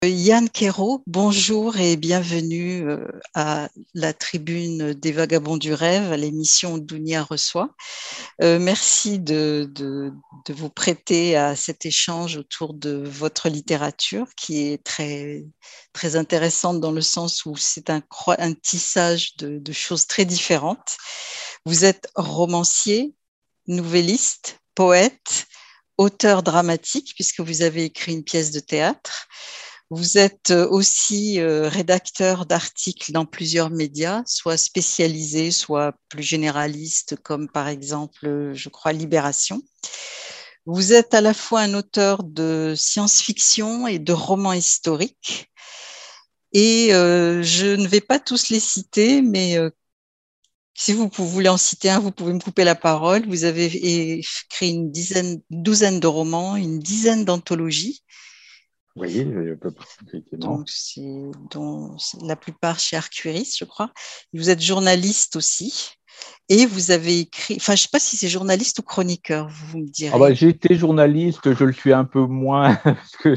Yann Quérault, bonjour et bienvenue à la tribune des Vagabonds du Rêve, à l'émission Dounia reçoit. Merci de vous prêter à cet échange autour de votre littérature qui est très, très intéressante dans le sens où c'est un tissage de choses très différentes. Vous êtes romancier, nouvelliste, poète, auteur dramatique puisque vous avez écrit une pièce de théâtre. Vous êtes aussi rédacteur d'articles dans plusieurs médias, soit spécialisés, soit plus généralistes, comme par exemple, je crois, Libération. Vous êtes à la fois un auteur de science-fiction et de romans historiques. Et je ne vais pas tous les citer, mais si vous voulez en citer un, vous pouvez me couper la parole. Vous avez écrit une douzaine de romans, une dizaine d'anthologies. Oui, effectivement. Dont la plupart chez Arcueris, je crois. Vous êtes journaliste aussi. Et vous avez écrit, enfin, je ne sais pas si c'est journaliste ou chroniqueur, vous me direz. J'ai été journaliste, je le suis un peu moins, parce que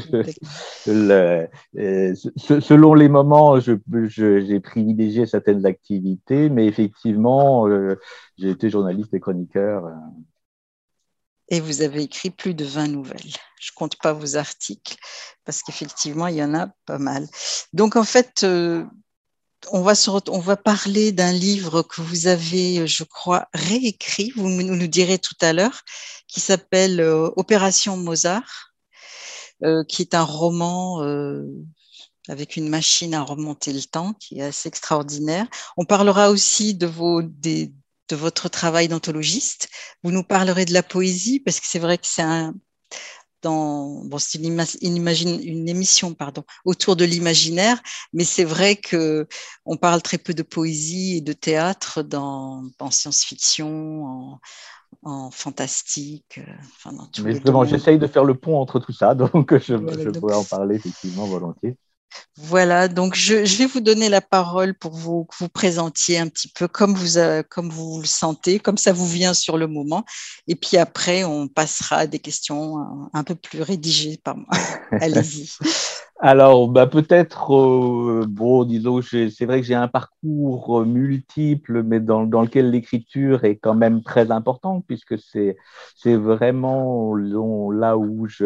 selon les moments, j'ai privilégié certaines activités, mais effectivement, j'ai été journaliste et chroniqueur. Et vous avez écrit plus de 20 nouvelles. Je ne compte pas vos articles, parce qu'effectivement, il y en a pas mal. Donc, en fait, on va parler d'un livre que vous avez, je crois, réécrit, vous nous direz tout à l'heure, qui s'appelle Opération Mozart, qui est un roman avec une machine à remonter le temps, qui est assez extraordinaire. On parlera aussi de votre travail d'anthologiste. Vous nous parlerez de la poésie, parce que c'est vrai que c'est c'est une émission autour de l'imaginaire, mais c'est vrai qu'on parle très peu de poésie et de théâtre en science-fiction, en fantastique, enfin dans tous Mais les justement, domaines. j'essaye de faire le pont entre tout ça, donc Voilà, je pourrais en parler effectivement volontiers. Voilà, donc je vais vous donner la parole pour que vous présentiez un petit peu comme vous le sentez, comme ça vous vient sur le moment. Et puis après, on passera à des questions un peu plus rédigées par moi. Allez-y. Alors, peut-être, disons, c'est vrai que j'ai un parcours multiple, mais dans lequel l'écriture est quand même très importante, puisque c'est vraiment là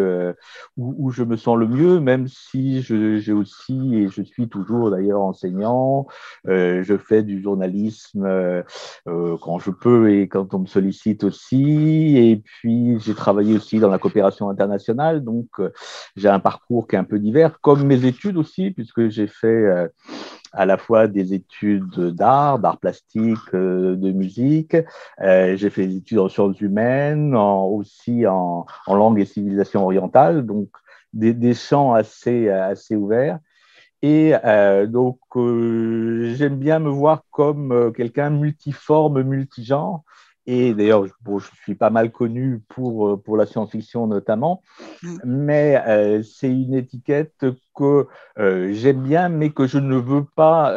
où je me sens le mieux, même si j'ai aussi, et je suis toujours d'ailleurs enseignant, je fais du journalisme quand je peux et quand on me sollicite aussi, et puis j'ai travaillé aussi dans la coopération internationale, donc j'ai un parcours qui est un peu divers, comme mes études aussi, puisque j'ai fait à la fois des études d'art plastique, de musique. J'ai fait des études en sciences humaines, aussi en langue et civilisation orientale, donc des champs assez ouverts. Et j'aime bien me voir comme quelqu'un multiforme, multigenre. Et d'ailleurs, je suis pas mal connu pour la science-fiction notamment, mais c'est une étiquette que j'aime bien, mais que je ne veux pas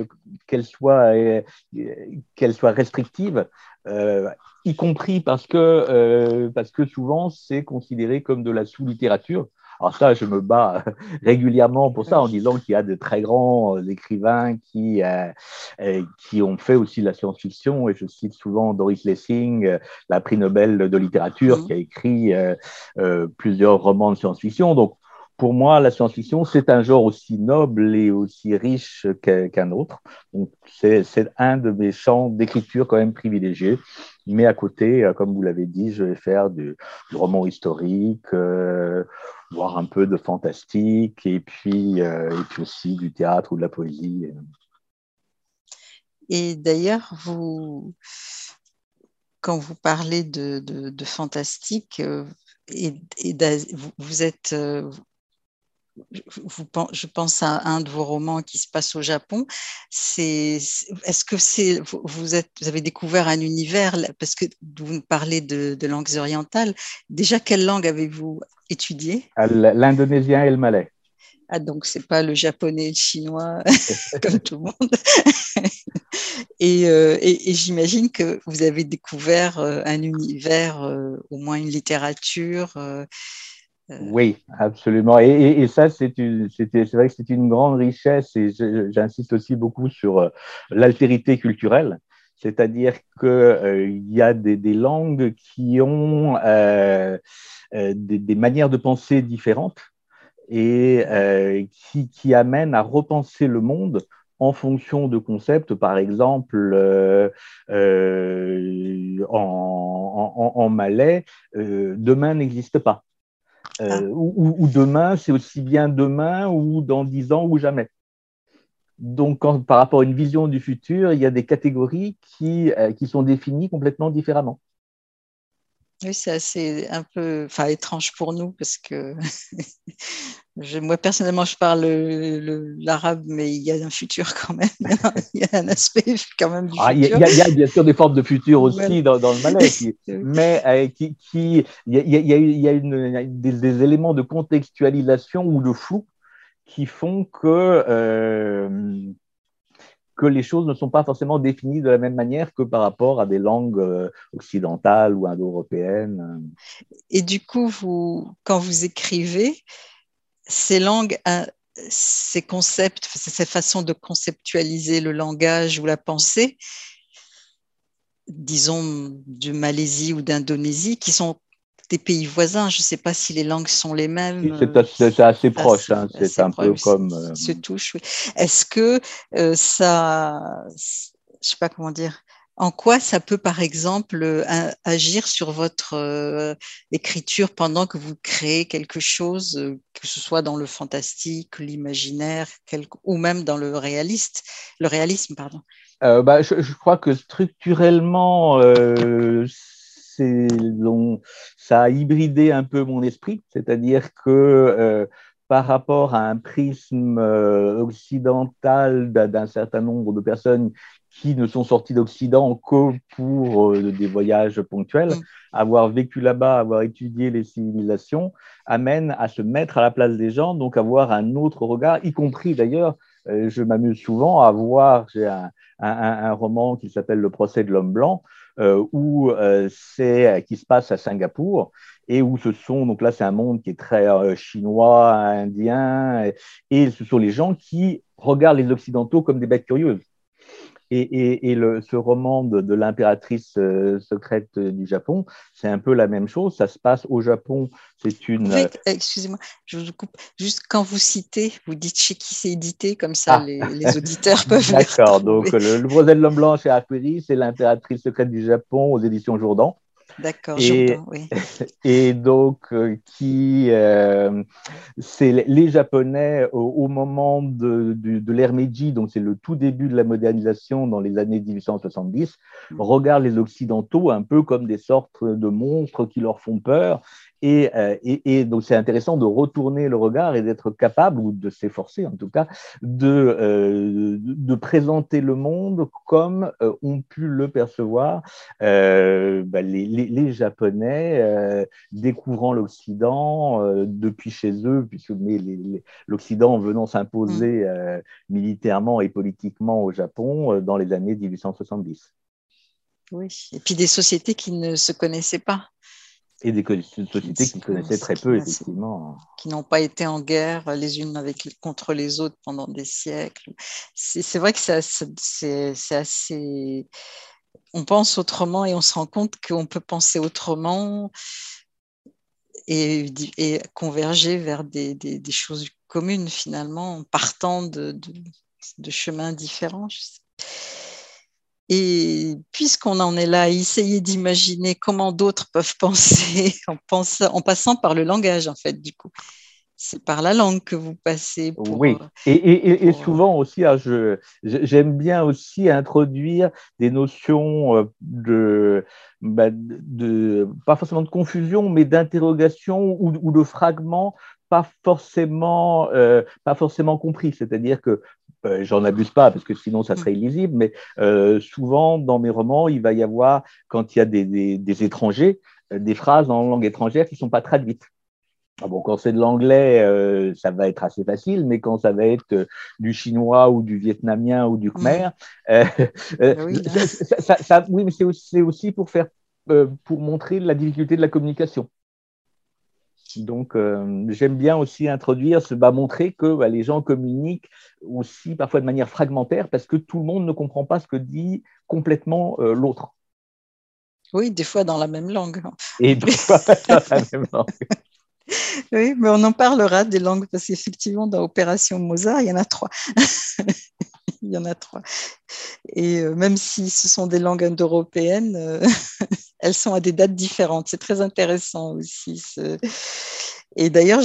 qu'elle soit restrictive, y compris parce que souvent c'est considéré comme de la sous-littérature. Alors ça, je me bats régulièrement pour ça en disant qu'il y a de très grands écrivains qui ont fait aussi la science-fiction, et je cite souvent Doris Lessing, la prix Nobel de littérature, qui a écrit plusieurs romans de science-fiction. Donc, pour moi, la science-fiction, c'est un genre aussi noble et aussi riche qu'un autre. Donc, c'est un de mes champs d'écriture quand même privilégiés. Mais à côté, comme vous l'avez dit, je vais faire du roman historique, voire un peu de fantastique, et puis aussi du théâtre ou de la poésie. Et d'ailleurs, quand vous parlez de fantastique, vous êtes, je pense à un de vos romans qui se passe au Japon. Est-ce que vous avez découvert un univers, parce que vous nous parlez de langues orientales. Déjà, quelle langue avez-vous étudié? L'indonésien et le malais. Ah, donc c'est pas le japonais et le chinois comme tout le monde. Et j'imagine que vous avez découvert un univers, au moins une littérature Oui, absolument. Et ça, c'est vrai que c'est une grande richesse et j'insiste aussi beaucoup sur l'altérité culturelle. C'est-à-dire qu'il y a des langues qui ont des manières de penser différentes et qui amènent à repenser le monde en fonction de concepts. Par exemple, en malais, demain n'existe pas. Ou demain, c'est aussi bien demain ou dans 10 ans ou jamais. Donc, par rapport à une vision du futur, il y a des catégories qui sont définies complètement différemment. Oui, c'est assez un peu étrange pour nous parce que moi personnellement je parle l'arabe, mais il y a un futur quand même. Il y a un aspect quand même du Ah, futur. y a bien sûr des formes de futur Voilà. aussi dans le malais, mais il y a des éléments de contextualisation ou de flou qui font que les choses ne sont pas forcément définies de la même manière que par rapport à des langues occidentales ou indo-européennes. Et du coup, quand vous écrivez, ces langues, ces concepts, ces façons de conceptualiser le langage ou la pensée, disons de Malaisie ou d'Indonésie, qui sont des pays voisins. Je ne sais pas si les langues sont les mêmes. C'est assez proche, hein, c'est assez un peu proche, comme… se touchent. Oui. Est-ce que ça, je sais pas comment dire, en quoi ça peut par exemple agir sur votre écriture pendant que vous créez quelque chose, que ce soit dans le fantastique, l'imaginaire, ou même dans le réalisme, pardon. Je crois que structurellement, ça a hybridé un peu mon esprit, c'est-à-dire que par rapport à un prisme occidental d'un certain nombre de personnes qui ne sont sorties d'Occident que pour des voyages ponctuels, avoir vécu là-bas, avoir étudié les civilisations, amène à se mettre à la place des gens, donc avoir un autre regard, y compris d'ailleurs, je m'amuse souvent à voir, j'ai un roman qui s'appelle Le procès de l'homme blanc, qui se passe à Singapour et où donc là c'est un monde qui est très chinois, indien, et ce sont les gens qui regardent les Occidentaux comme des bêtes curieuses. Ce roman de l'impératrice secrète du Japon, c'est un peu la même chose. Ça se passe au Japon. C'est une. Excusez-moi, je vous coupe. Juste quand vous citez, vous dites chez qui c'est édité, comme ça les auditeurs peuvent les D'accord. Donc, retrouver. le procès de l'homme blanc chez Harperi, c'est l'impératrice secrète du Japon aux éditions Jourdan. D'accord, Et, Jourdan, oui. et donc, c'est les Japonais au moment de l'ère Meiji, donc c'est le tout début de la modernisation dans les années 1870, regardent les Occidentaux un peu comme des sortes de monstres qui leur font peur. Et donc, c'est intéressant de retourner le regard et d'être capable, ou de s'efforcer en tout cas, de présenter le monde comme ont pu le percevoir les Japonais découvrant l'Occident depuis chez eux, mais l'Occident venant s'imposer militairement et politiquement au Japon dans les années 1870. Oui, et puis des sociétés qui ne se connaissaient pas. Et des sociétés qui connaissaient très peu, effectivement. Qui n'ont pas été en guerre les unes contre les autres pendant des siècles. C'est vrai que c'est assez… On pense autrement et on se rend compte qu'on peut penser autrement et converger vers des choses communes finalement, en partant de chemins différents. Et puisqu'on en est là, essayer d'imaginer comment d'autres peuvent penser en passant par le langage, en fait, du coup. C'est par la langue que vous passez Oui, et souvent aussi, j'aime bien aussi introduire des notions pas forcément de confusion, mais d'interrogation ou de fragments pas forcément compris. C'est-à-dire que j'en abuse pas parce que sinon ça serait illisible, mais souvent dans mes romans, il va y avoir, quand il y a des étrangers, des phrases en langue étrangère qui ne sont pas traduites. Ah bon, quand c'est de l'anglais, ça va être assez facile, mais quand ça va être du chinois ou du vietnamien ou du khmer, oui, oui, mais c'est aussi pour montrer la difficulté de la communication. Donc, j'aime bien aussi introduire, montrer que les gens communiquent aussi parfois de manière fragmentaire parce que tout le monde ne comprend pas ce que dit complètement l'autre. Oui, des fois dans la même langue. Et des fois dans la même langue. Oui, mais on en parlera des langues parce qu'effectivement, dans Opération Mozart, il y en a 3. Il y en a 3. Et même si ce sont des langues indo-européennes, elles sont à des dates différentes. C'est très intéressant aussi. Et d'ailleurs,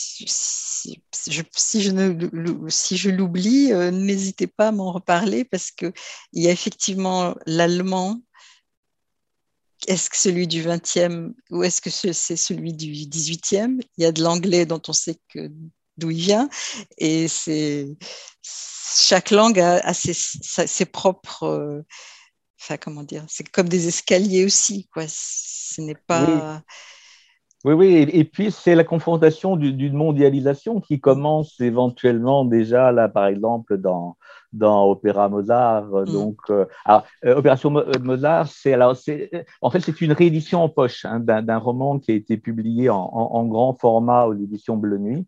si je l'oublie, n'hésitez pas à m'en reparler parce qu'il y a effectivement l'allemand. Est-ce que celui du 20e ou est-ce que c'est celui du 18e? Il y a de l'anglais dont on sait d'où il vient. Et chaque langue a ses propres. Enfin, comment dire? C'est comme des escaliers aussi, quoi. Ce n'est Oui, pas. oui. Et puis, c'est la confrontation d'une mondialisation qui commence éventuellement déjà, là, par exemple, dans Opéra Mozart. Donc, Opération Mozart, en fait, c'est une réédition en poche d'un roman qui a été publié en grand format aux éditions Bleu Nuit.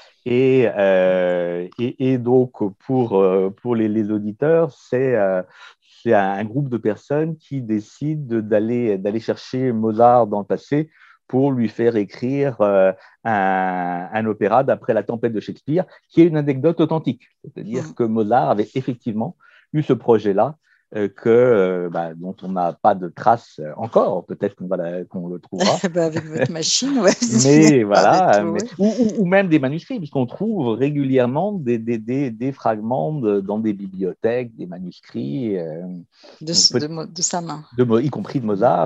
Et donc, pour les auditeurs, c'est un groupe de personnes qui décident d'aller chercher Mozart dans le passé pour lui faire écrire un opéra d'après La Tempête de Shakespeare, qui est une anecdote authentique. C'est-à-dire que Mozart avait effectivement eu ce projet-là, dont on n'a pas de traces encore. Peut-être qu'on le trouvera. Avec votre machine, ouais, Mais voilà, tout, ouais. ou même des manuscrits, puisqu'on trouve régulièrement des fragments dans des bibliothèques, des manuscrits, De sa main. y compris de Mozart.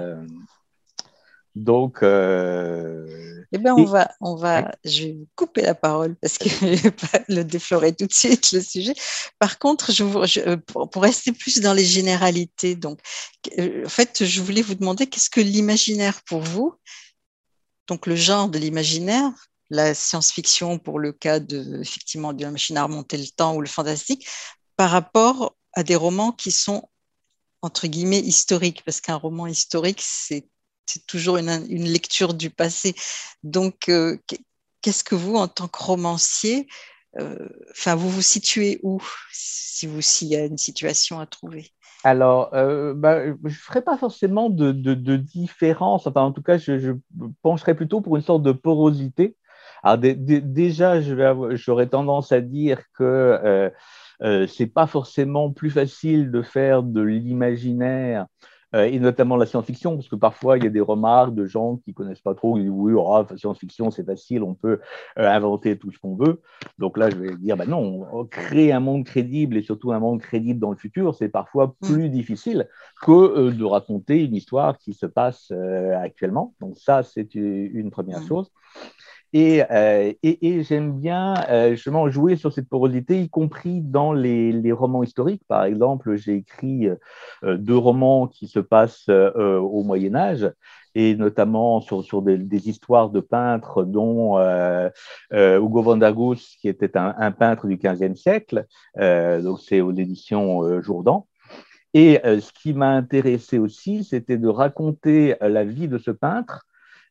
Donc, Eh bien, et, oui. je vais vous couper la parole parce que je ne vais pas le déflorer tout de suite, le sujet. Par contre, pour rester plus dans les généralités, donc, en fait, je voulais vous demander qu'est-ce que l'imaginaire pour vous, donc le genre de l'imaginaire, la science-fiction pour le cas effectivement, de la machine à remonter le temps ou le fantastique, par rapport à des romans qui sont, entre guillemets, historiques, parce qu'un roman historique, c'est toujours une lecture du passé. Donc, qu'est-ce que vous, en tant que romancier, vous vous situez où, s'il y a une situation à trouver? Alors, je ne ferai pas forcément de différence. Enfin, en tout cas, je pencherai plutôt pour une sorte de porosité. Alors, déjà, j'aurais tendance à dire que c'est pas forcément plus facile de faire de l'imaginaire et notamment la science-fiction, parce que parfois il y a des remarques de gens qui connaissent pas trop, qui disent oui, science-fiction c'est facile, on peut inventer tout ce qu'on veut. Donc là, je vais dire non, créer un monde crédible et surtout un monde crédible dans le futur, c'est parfois plus difficile que de raconter une histoire qui se passe actuellement. Donc ça, c'est une première chose. Et j'aime bien justement jouer sur cette porosité, y compris dans les romans historiques. Par exemple, j'ai écrit 2 romans qui se passent au Moyen-Âge, et notamment sur des histoires de peintres, dont Hugo van der Goes, qui était un peintre du XVe siècle. Donc, c'est aux éditions Jourdan. Et ce qui m'a intéressé aussi, c'était de raconter la vie de ce peintre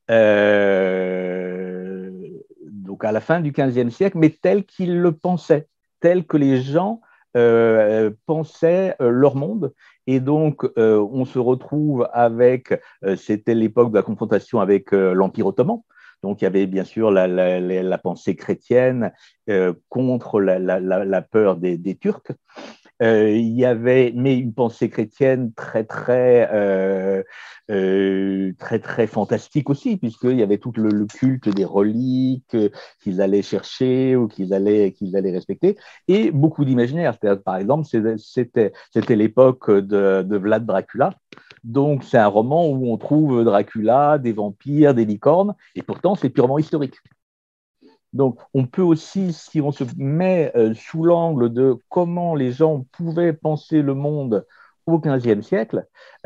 donc à la fin du XVe siècle, mais tel qu'il le pensait, tel que les gens pensaient leur monde. Et donc, on se retrouve avec, c'était l'époque de la confrontation avec l'Empire ottoman. Donc, il y avait bien sûr la pensée chrétienne contre la peur des Turcs. Il y avait mais une pensée chrétienne très fantastique aussi, puisqu'il y avait tout le culte des reliques qu'ils allaient chercher ou qu'ils allaient respecter, et beaucoup d'imaginaire. Par exemple, c'était l'époque de Vlad Dracula. Donc, c'est un roman où on trouve Dracula, des vampires, des licornes, et pourtant, c'est purement historique. Donc, on peut aussi, si on se met sous l'angle de comment les gens pouvaient penser le monde au XVe siècle,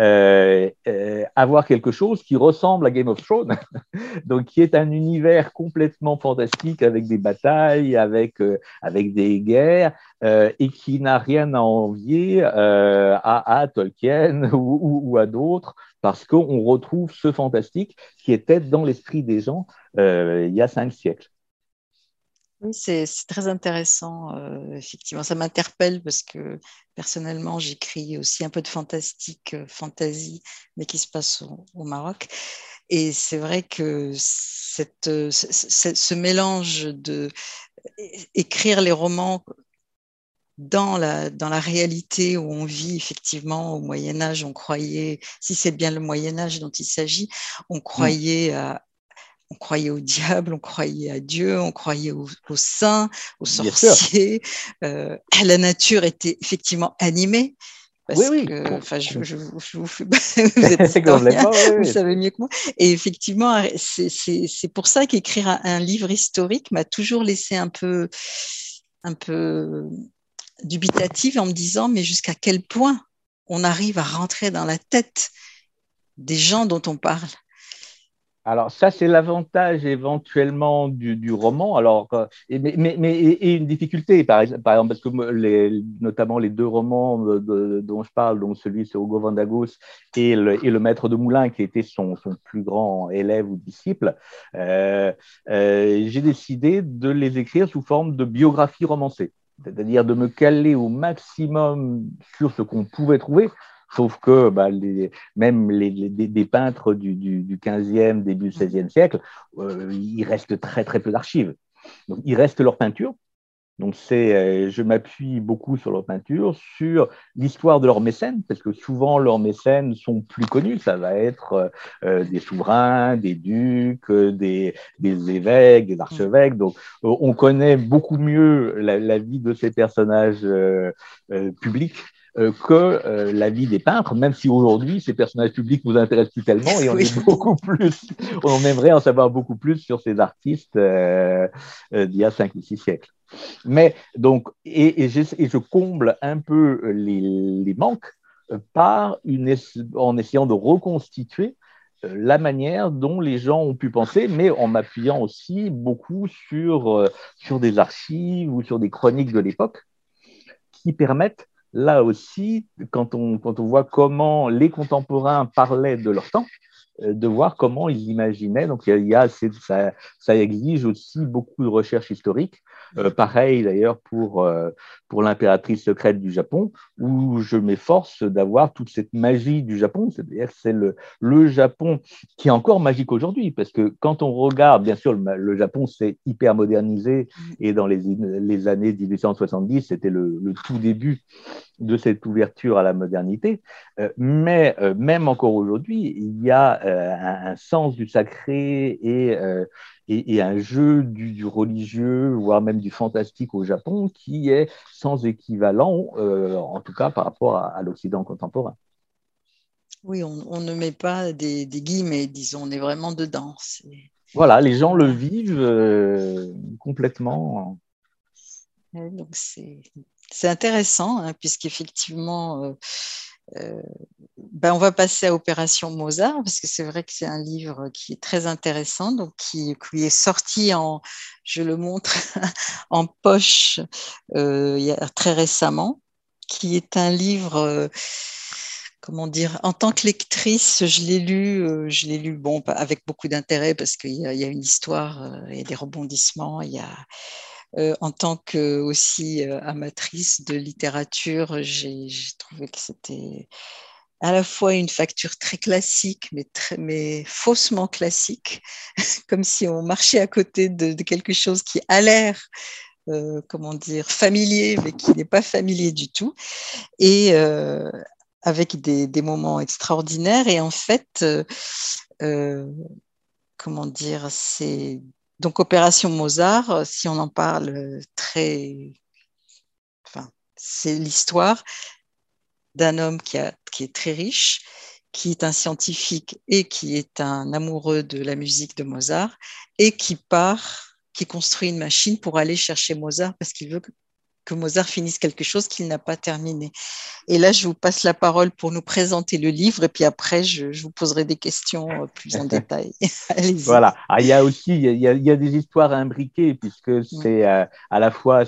avoir quelque chose qui ressemble à Game of Thrones, donc qui est un univers complètement fantastique avec des batailles, avec des guerres, et qui n'a rien à envier à Tolkien ou à d'autres, parce qu'on retrouve ce fantastique qui était dans l'esprit des gens il y a 5 siècles. Oui, c'est très intéressant, effectivement. Ça m'interpelle parce que personnellement, j'écris aussi un peu de fantastique, fantasy, mais qui se passe au Maroc. Et c'est vrai que ce mélange de écrire les romans dans la réalité où on vit effectivement au Moyen Âge, on croyait, si c'est bien le Moyen Âge dont il s'agit, on Mm. croyait on croyait au diable, on croyait à Dieu, on croyait aux saints, aux Bien sûr. sorciers. La nature était effectivement animée. Oui, Parce oui, que, enfin, je vous fais, vous êtes historien, complètement, oui, vous oui. savez mieux que moi. Et effectivement, c'est pour ça qu'écrire un livre historique m'a toujours laissé un peu dubitative en me disant, mais jusqu'à quel point on arrive à rentrer dans la tête des gens dont on parle. Alors ça, c'est l'avantage éventuellement du roman. Alors, et une difficulté, par exemple, parce que notamment les deux romans dont je parle, donc celui sur Hugo Van Dagos et le Maître de Moulin, qui était son plus grand élève ou disciple, j'ai décidé de les écrire sous forme de biographie romancée, c'est-à-dire de me caler au maximum sur ce qu'on pouvait trouver. Sauf que même des peintres du 15e, début du 16e siècle, il reste très, très peu d'archives. Donc, il reste leur peinture. Donc, je m'appuie beaucoup sur leur peinture, sur l'histoire de leurs mécènes, parce que souvent leurs mécènes sont plus connus. Ça va être des souverains, des ducs, des évêques, des archevêques. Donc, on connaît beaucoup mieux la vie de ces personnages publics que la vie des peintres, même si aujourd'hui, ces personnages publics nous intéressent plus tellement et on Oui. est beaucoup plus, on aimerait en savoir beaucoup plus sur ces artistes d'il y a 5 ou 6 siècles. Mais donc, je comble un peu les manques en essayant de reconstituer la manière dont les gens ont pu penser, mais en m'appuyant aussi beaucoup sur des archives ou sur des chroniques de l'époque qui permettent, là aussi, quand on voit comment les contemporains parlaient de leur temps, de voir comment ils imaginaient. Donc, ça exige aussi beaucoup de recherche historique. Pareil d'ailleurs pour l'impératrice secrète du Japon, où je m'efforce d'avoir toute cette magie du Japon, c'est-à-dire que c'est le Japon qui est encore magique aujourd'hui, parce que quand on regarde, bien sûr, le Japon s'est hyper modernisé, et dans les années 1870, c'était le tout début de cette ouverture à la modernité. Mais même encore aujourd'hui, il y a un sens du sacré et un jeu du religieux, voire même du fantastique au Japon, qui est sans équivalent, en tout cas par rapport à l'Occident contemporain. Oui, on ne met pas des guillemets, disons, on est vraiment dedans. Voilà, les gens le Voilà. vivent complètement. Donc c'est intéressant, hein, puisqu'effectivement, ben on va passer à Opération Mozart, parce que c'est vrai que c'est un livre qui est très intéressant, donc qui est sorti je le montre, en poche très récemment, qui est un livre, comment dire, en tant que lectrice, je l'ai lu bon, avec beaucoup d'intérêt, parce qu'il y a une histoire, il y a des rebondissements, il y a en tant que aussi amatrice de littérature, j'ai trouvé que c'était à la fois une facture très classique, mais faussement classique, comme si on marchait à côté de quelque chose qui a l'air, comment dire, familier, mais qui n'est pas familier du tout, et avec des moments extraordinaires. Et en fait, euh, comment dire, c'est donc Opération Mozart, si on en parle enfin, c'est l'histoire d'un homme qui est très riche, qui est un scientifique et qui est un amoureux de la musique de Mozart, et qui construit une machine pour aller chercher Mozart parce qu'il veut que Mozart finisse quelque chose qu'il n'a pas terminé. Et là, je vous passe la parole pour nous présenter le livre et puis après, je vous poserai des questions plus en détail. Allez-y. Voilà. Ah, il y a aussi il y a des histoires imbriquées puisque c'est à la fois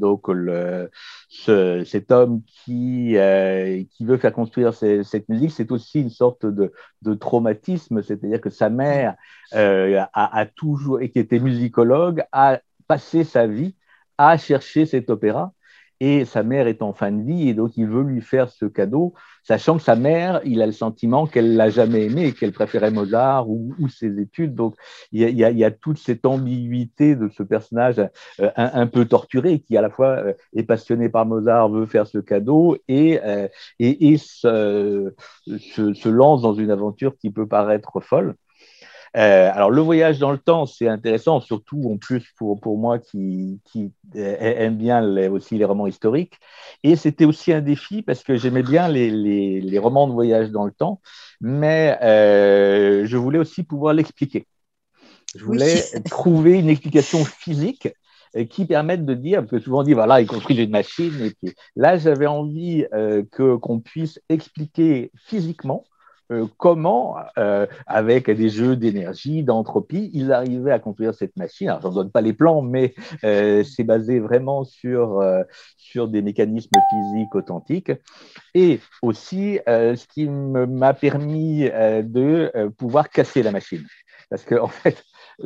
cet homme qui veut faire construire cette musique, c'est aussi une sorte de traumatisme, c'est-à-dire que sa mère a toujours, et qui était musicologue, a passé sa vie à chercher cet opéra. Et sa mère est en fin de vie, et donc il veut lui faire ce cadeau, sachant que sa mère, il a le sentiment qu'elle l'a jamais aimé et qu'elle préférait Mozart ou ses études. Donc il y a toute cette ambiguïté de ce personnage un peu torturé qui à la fois est passionné par Mozart, veut faire ce cadeau et se lance dans une aventure qui peut paraître folle. Alors, le voyage dans le temps, c'est intéressant, surtout en plus pour moi qui aime bien aussi les romans historiques. Et c'était aussi un défi parce que j'aimais bien les romans de voyage dans le temps, mais je voulais aussi pouvoir l'expliquer. Je Oui. voulais trouver une explication physique qui permette de dire, parce que souvent on dit, voilà, il construit une machine, et puis là, j'avais envie qu'on puisse expliquer physiquement comment, avec des jeux d'énergie, d'entropie, ils arrivaient à construire cette machine. Alors, je n'en donne pas les plans, mais c'est basé vraiment sur des mécanismes physiques authentiques. Et aussi, ce qui m'a permis de pouvoir casser la machine. Parce qu'en fait,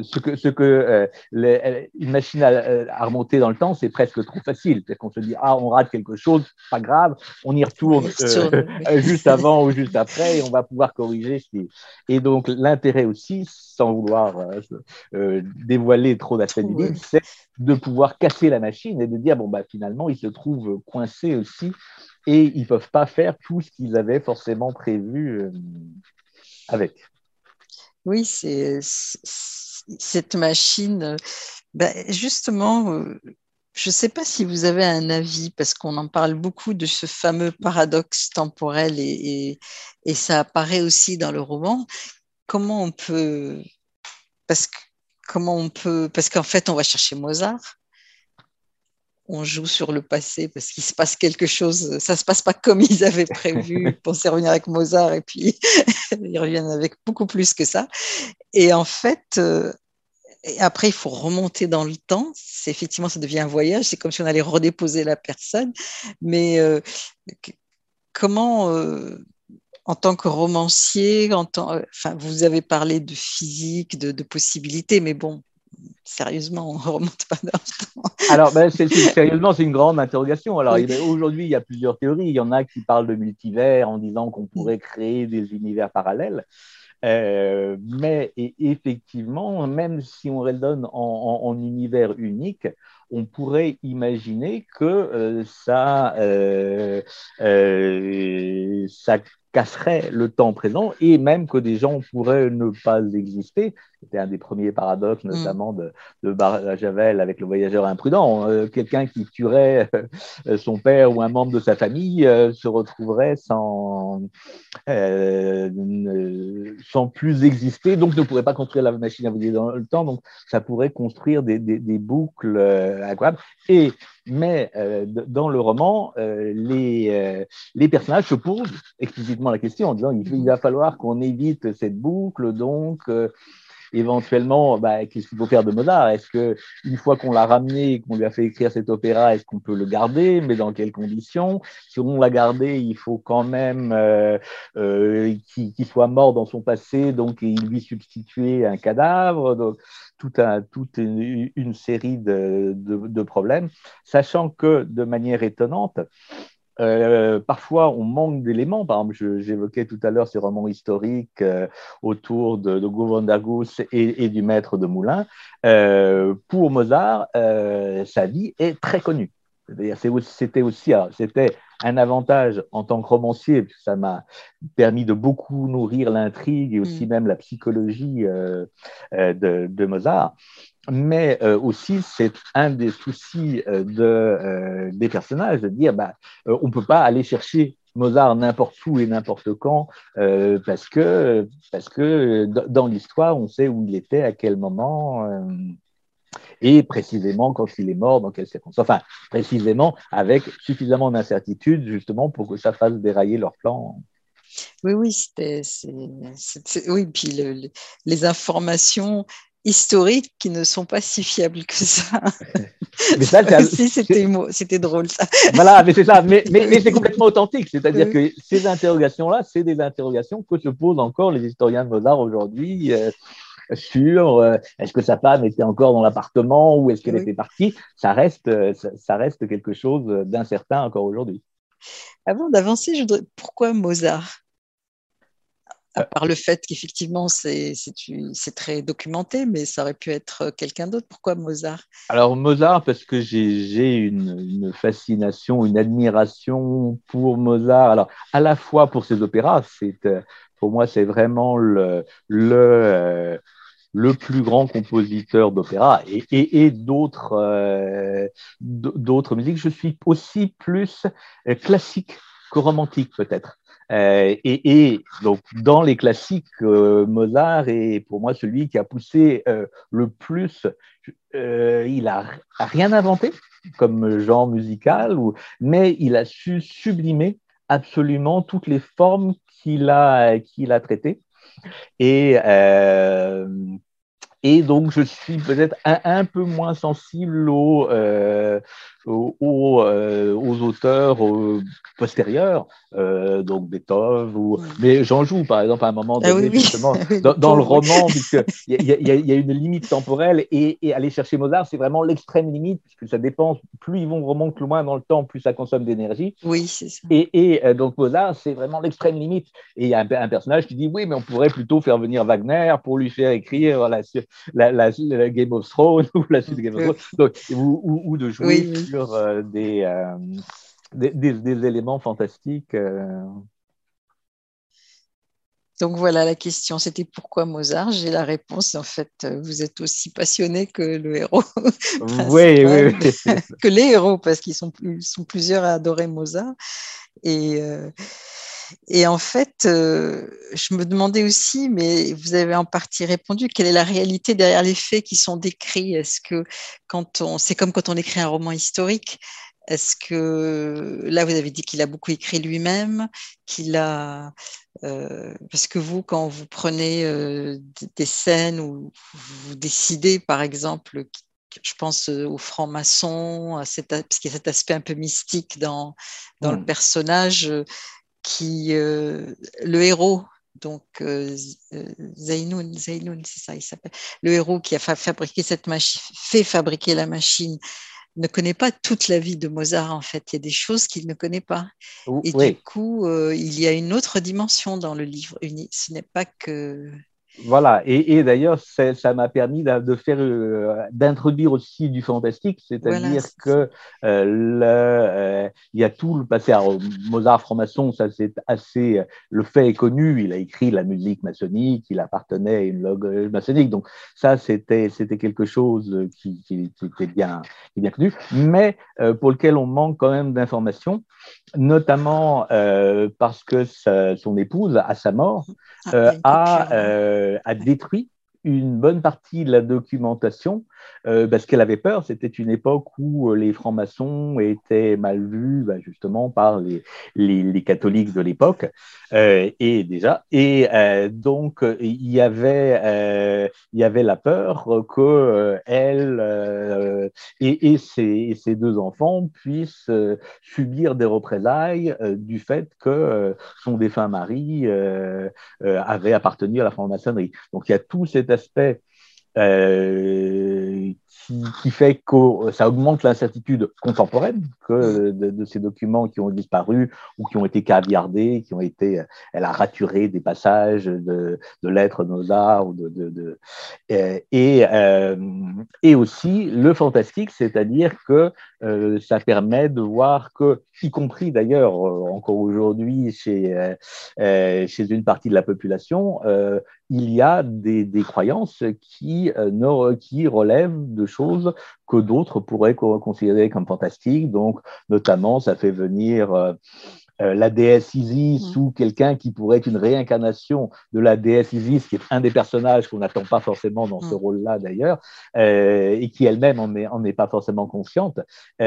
une machine à remonter dans le temps, c'est presque trop facile. C'est qu'on se dit, ah, on rate quelque chose, pas grave, on y retourne juste avant ou juste après et on va pouvoir corriger. Et donc, l'intérêt aussi, sans vouloir dévoiler trop d'aspects du livre, c'est de pouvoir casser la machine et de dire, bon, bah, finalement, ils se trouvent coincés aussi et ils ne peuvent pas faire tout ce qu'ils avaient forcément prévu avec. Oui, cette machine, justement, je ne sais pas si vous avez un avis, parce qu'on en parle beaucoup de ce fameux paradoxe temporel et ça apparaît aussi dans le roman. Comment on peut, parce que, parce qu'en fait, on va chercher Mozart, on joue sur le passé parce qu'il se passe quelque chose, ça ne se passe pas comme ils avaient prévu, ils pensaient revenir avec Mozart et puis ils reviennent avec beaucoup plus que ça. Et en fait, et après, il faut remonter dans le temps. Effectivement, ça devient un voyage. C'est comme si on allait redéposer la personne. Mais comment, en tant que romancier, enfin, vous avez parlé de physique, de possibilités, mais bon, sérieusement, on ne remonte pas dans le temps. Alors, sérieusement, c'est une grande interrogation. Alors, oui. Aujourd'hui, il y a plusieurs théories. Il y en a qui parlent de multivers en disant qu'on pourrait créer des univers parallèles. Mais effectivement, même si on raisonne en univers unique, on pourrait imaginer que ça casserait le temps présent et même que des gens pourraient ne pas exister. C'était un des premiers paradoxes, notamment de Barjavel avec le voyageur imprudent. Quelqu'un qui tuerait son père ou un membre de sa famille se retrouverait sans plus exister, donc ne pourrait pas construire la machine à voyager dans le temps, donc ça pourrait construire des boucles incroyables. Mais dans le roman, les personnages se posent explicitement la question en disant il va falloir qu'on évite cette boucle, donc éventuellement, qu'est-ce qu'il faut faire de Mozart? Est-ce qu'une fois qu'on l'a ramené et qu'on lui a fait écrire cet opéra, est-ce qu'on peut le garder? Mais dans quelles conditions? Si on l'a gardé, il faut quand même qu'il soit mort dans son passé, donc il lui substituer un cadavre. Donc, toute une série de problèmes, sachant que de manière étonnante, parfois, on manque d'éléments. Par exemple, j'évoquais tout à l'heure ces romans historiques autour de Govardhana et du maître de Moulins. Pour Mozart, sa vie est très connue. C'était un avantage en tant que romancier, parce que ça m'a permis de beaucoup nourrir l'intrigue et aussi même la psychologie de Mozart. Mais aussi, c'est un des soucis des personnages de dire on ne peut pas aller chercher Mozart n'importe où et n'importe quand parce que dans l'histoire, on sait où il était, à quel moment. Et précisément quand il est mort, dans quelles circonstances. Enfin, précisément avec suffisamment d'incertitude justement pour que ça fasse dérailler leur plan. Oui, oui, oui, puis les informations historiques qui ne sont pas si fiables que ça. Mais ça, Ça aussi, c'était drôle, ça. voilà, mais c'est ça, mais c'est complètement authentique, c'est-à-dire que ces interrogations-là, c'est des interrogations que se posent encore les historiens de Mozart aujourd'hui sur est-ce que sa femme était encore dans l'appartement ou est-ce qu'elle Oui. était partie, ça reste quelque chose d'incertain encore aujourd'hui. Avant d'avancer, pourquoi Mozart? À part le fait qu'effectivement, c'est très documenté, mais ça aurait pu être quelqu'un d'autre. Pourquoi Mozart? Alors Mozart, parce que j'ai une fascination, une admiration pour Mozart. Alors à la fois pour ses opéras, pour moi c'est vraiment le plus grand compositeur d'opéra et d'autres musiques. Je suis aussi plus classique que romantique peut-être. Donc, dans les classiques, Mozart est pour moi celui qui a poussé le plus. Il n'a rien inventé comme genre musical, mais il a su sublimer absolument toutes les formes qu'il a traitées. Et, euh, et donc, je suis peut-être un peu moins sensible aux auteurs postérieurs, donc Beethoven, mais j'en joue, par exemple, à un moment Ah oui, donné, oui, justement, le dans le pauvre, oui. roman, puisqu'il y a une limite temporelle, et aller chercher Mozart, c'est vraiment l'extrême limite, puisque ça dépend, plus ils vont remonter loin dans le temps, plus ça consomme d'énergie. Oui, c'est ça. Donc Mozart, c'est vraiment l'extrême limite. Et il y a un personnage qui dit oui, mais on pourrait plutôt faire venir Wagner pour lui faire écrire la Game of Thrones ou la suite de Game of Thrones, donc, ou de jouer Oui, oui. sur des éléments fantastiques. Donc voilà la question, c'était pourquoi Mozart? J'ai la réponse. En fait, vous êtes aussi passionné que le héros Oui, principal, oui, oui. que les héros, parce qu'ils sont plusieurs à adorer Mozart. Et, euh, et en fait, je me demandais aussi, mais vous avez en partie répondu, quelle est la réalité derrière les faits qui sont décrits? Est-ce que c'est comme quand on écrit un roman historique? Est-ce que là, vous avez dit qu'il a beaucoup écrit lui-même, parce que vous, quand vous prenez des scènes où vous décidez, par exemple, je pense aux francs-maçons, parce qu'il y a cet aspect un peu mystique dans le Hmm. personnage, le héros, donc Zeynoun, c'est ça, il s'appelle, le héros qui a fabriqué cette machine, fait fabriquer la machine, ne connaît pas toute la vie de Mozart, en fait. Il y a des choses qu'il ne connaît pas. Et du Oui. coup, il y a une autre dimension dans le livre. Ce n'est pas que... Voilà, et d'ailleurs, ça m'a permis d'introduire aussi du fantastique, Voilà, c'est-à-dire c'est ça. que il y a tout le passé. Alors, Mozart franc-maçon, ça c'est assez. Le fait est connu, il a écrit la musique maçonnique, il appartenait à une loge maçonnique, donc ça c'était quelque chose qui était bien connu, mais pour lequel on manque quand même d'informations, notamment parce que son épouse, à sa mort, Ah, il y a une coupure là. a détruit une bonne partie de la documentation parce qu'elle avait peur. C'était une époque où les francs-maçons étaient mal vus justement par les catholiques de l'époque. Donc il y avait la peur que elle ses deux enfants puissent subir des représailles du fait que son défunt mari avait appartenu à la franc-maçonnerie. Donc il y a tout cet aspect qui fait que ça augmente l'incertitude contemporaine Mm. de ces documents qui ont disparu ou qui ont été caviardés, elle a raturé des passages de lettres de Mozart et aussi le fantastique, c'est-à-dire que ça permet de voir que, y compris d'ailleurs encore aujourd'hui chez une partie de la population, il y a des croyances qui relèvent de choses que d'autres pourraient considérer comme fantastiques. Donc, notamment, ça fait venir la déesse Isis ou quelqu'un qui pourrait être une réincarnation de la déesse Isis, qui est un des personnages qu'on n'attend pas forcément dans ce rôle-là d'ailleurs, et qui elle-même en est pas forcément consciente.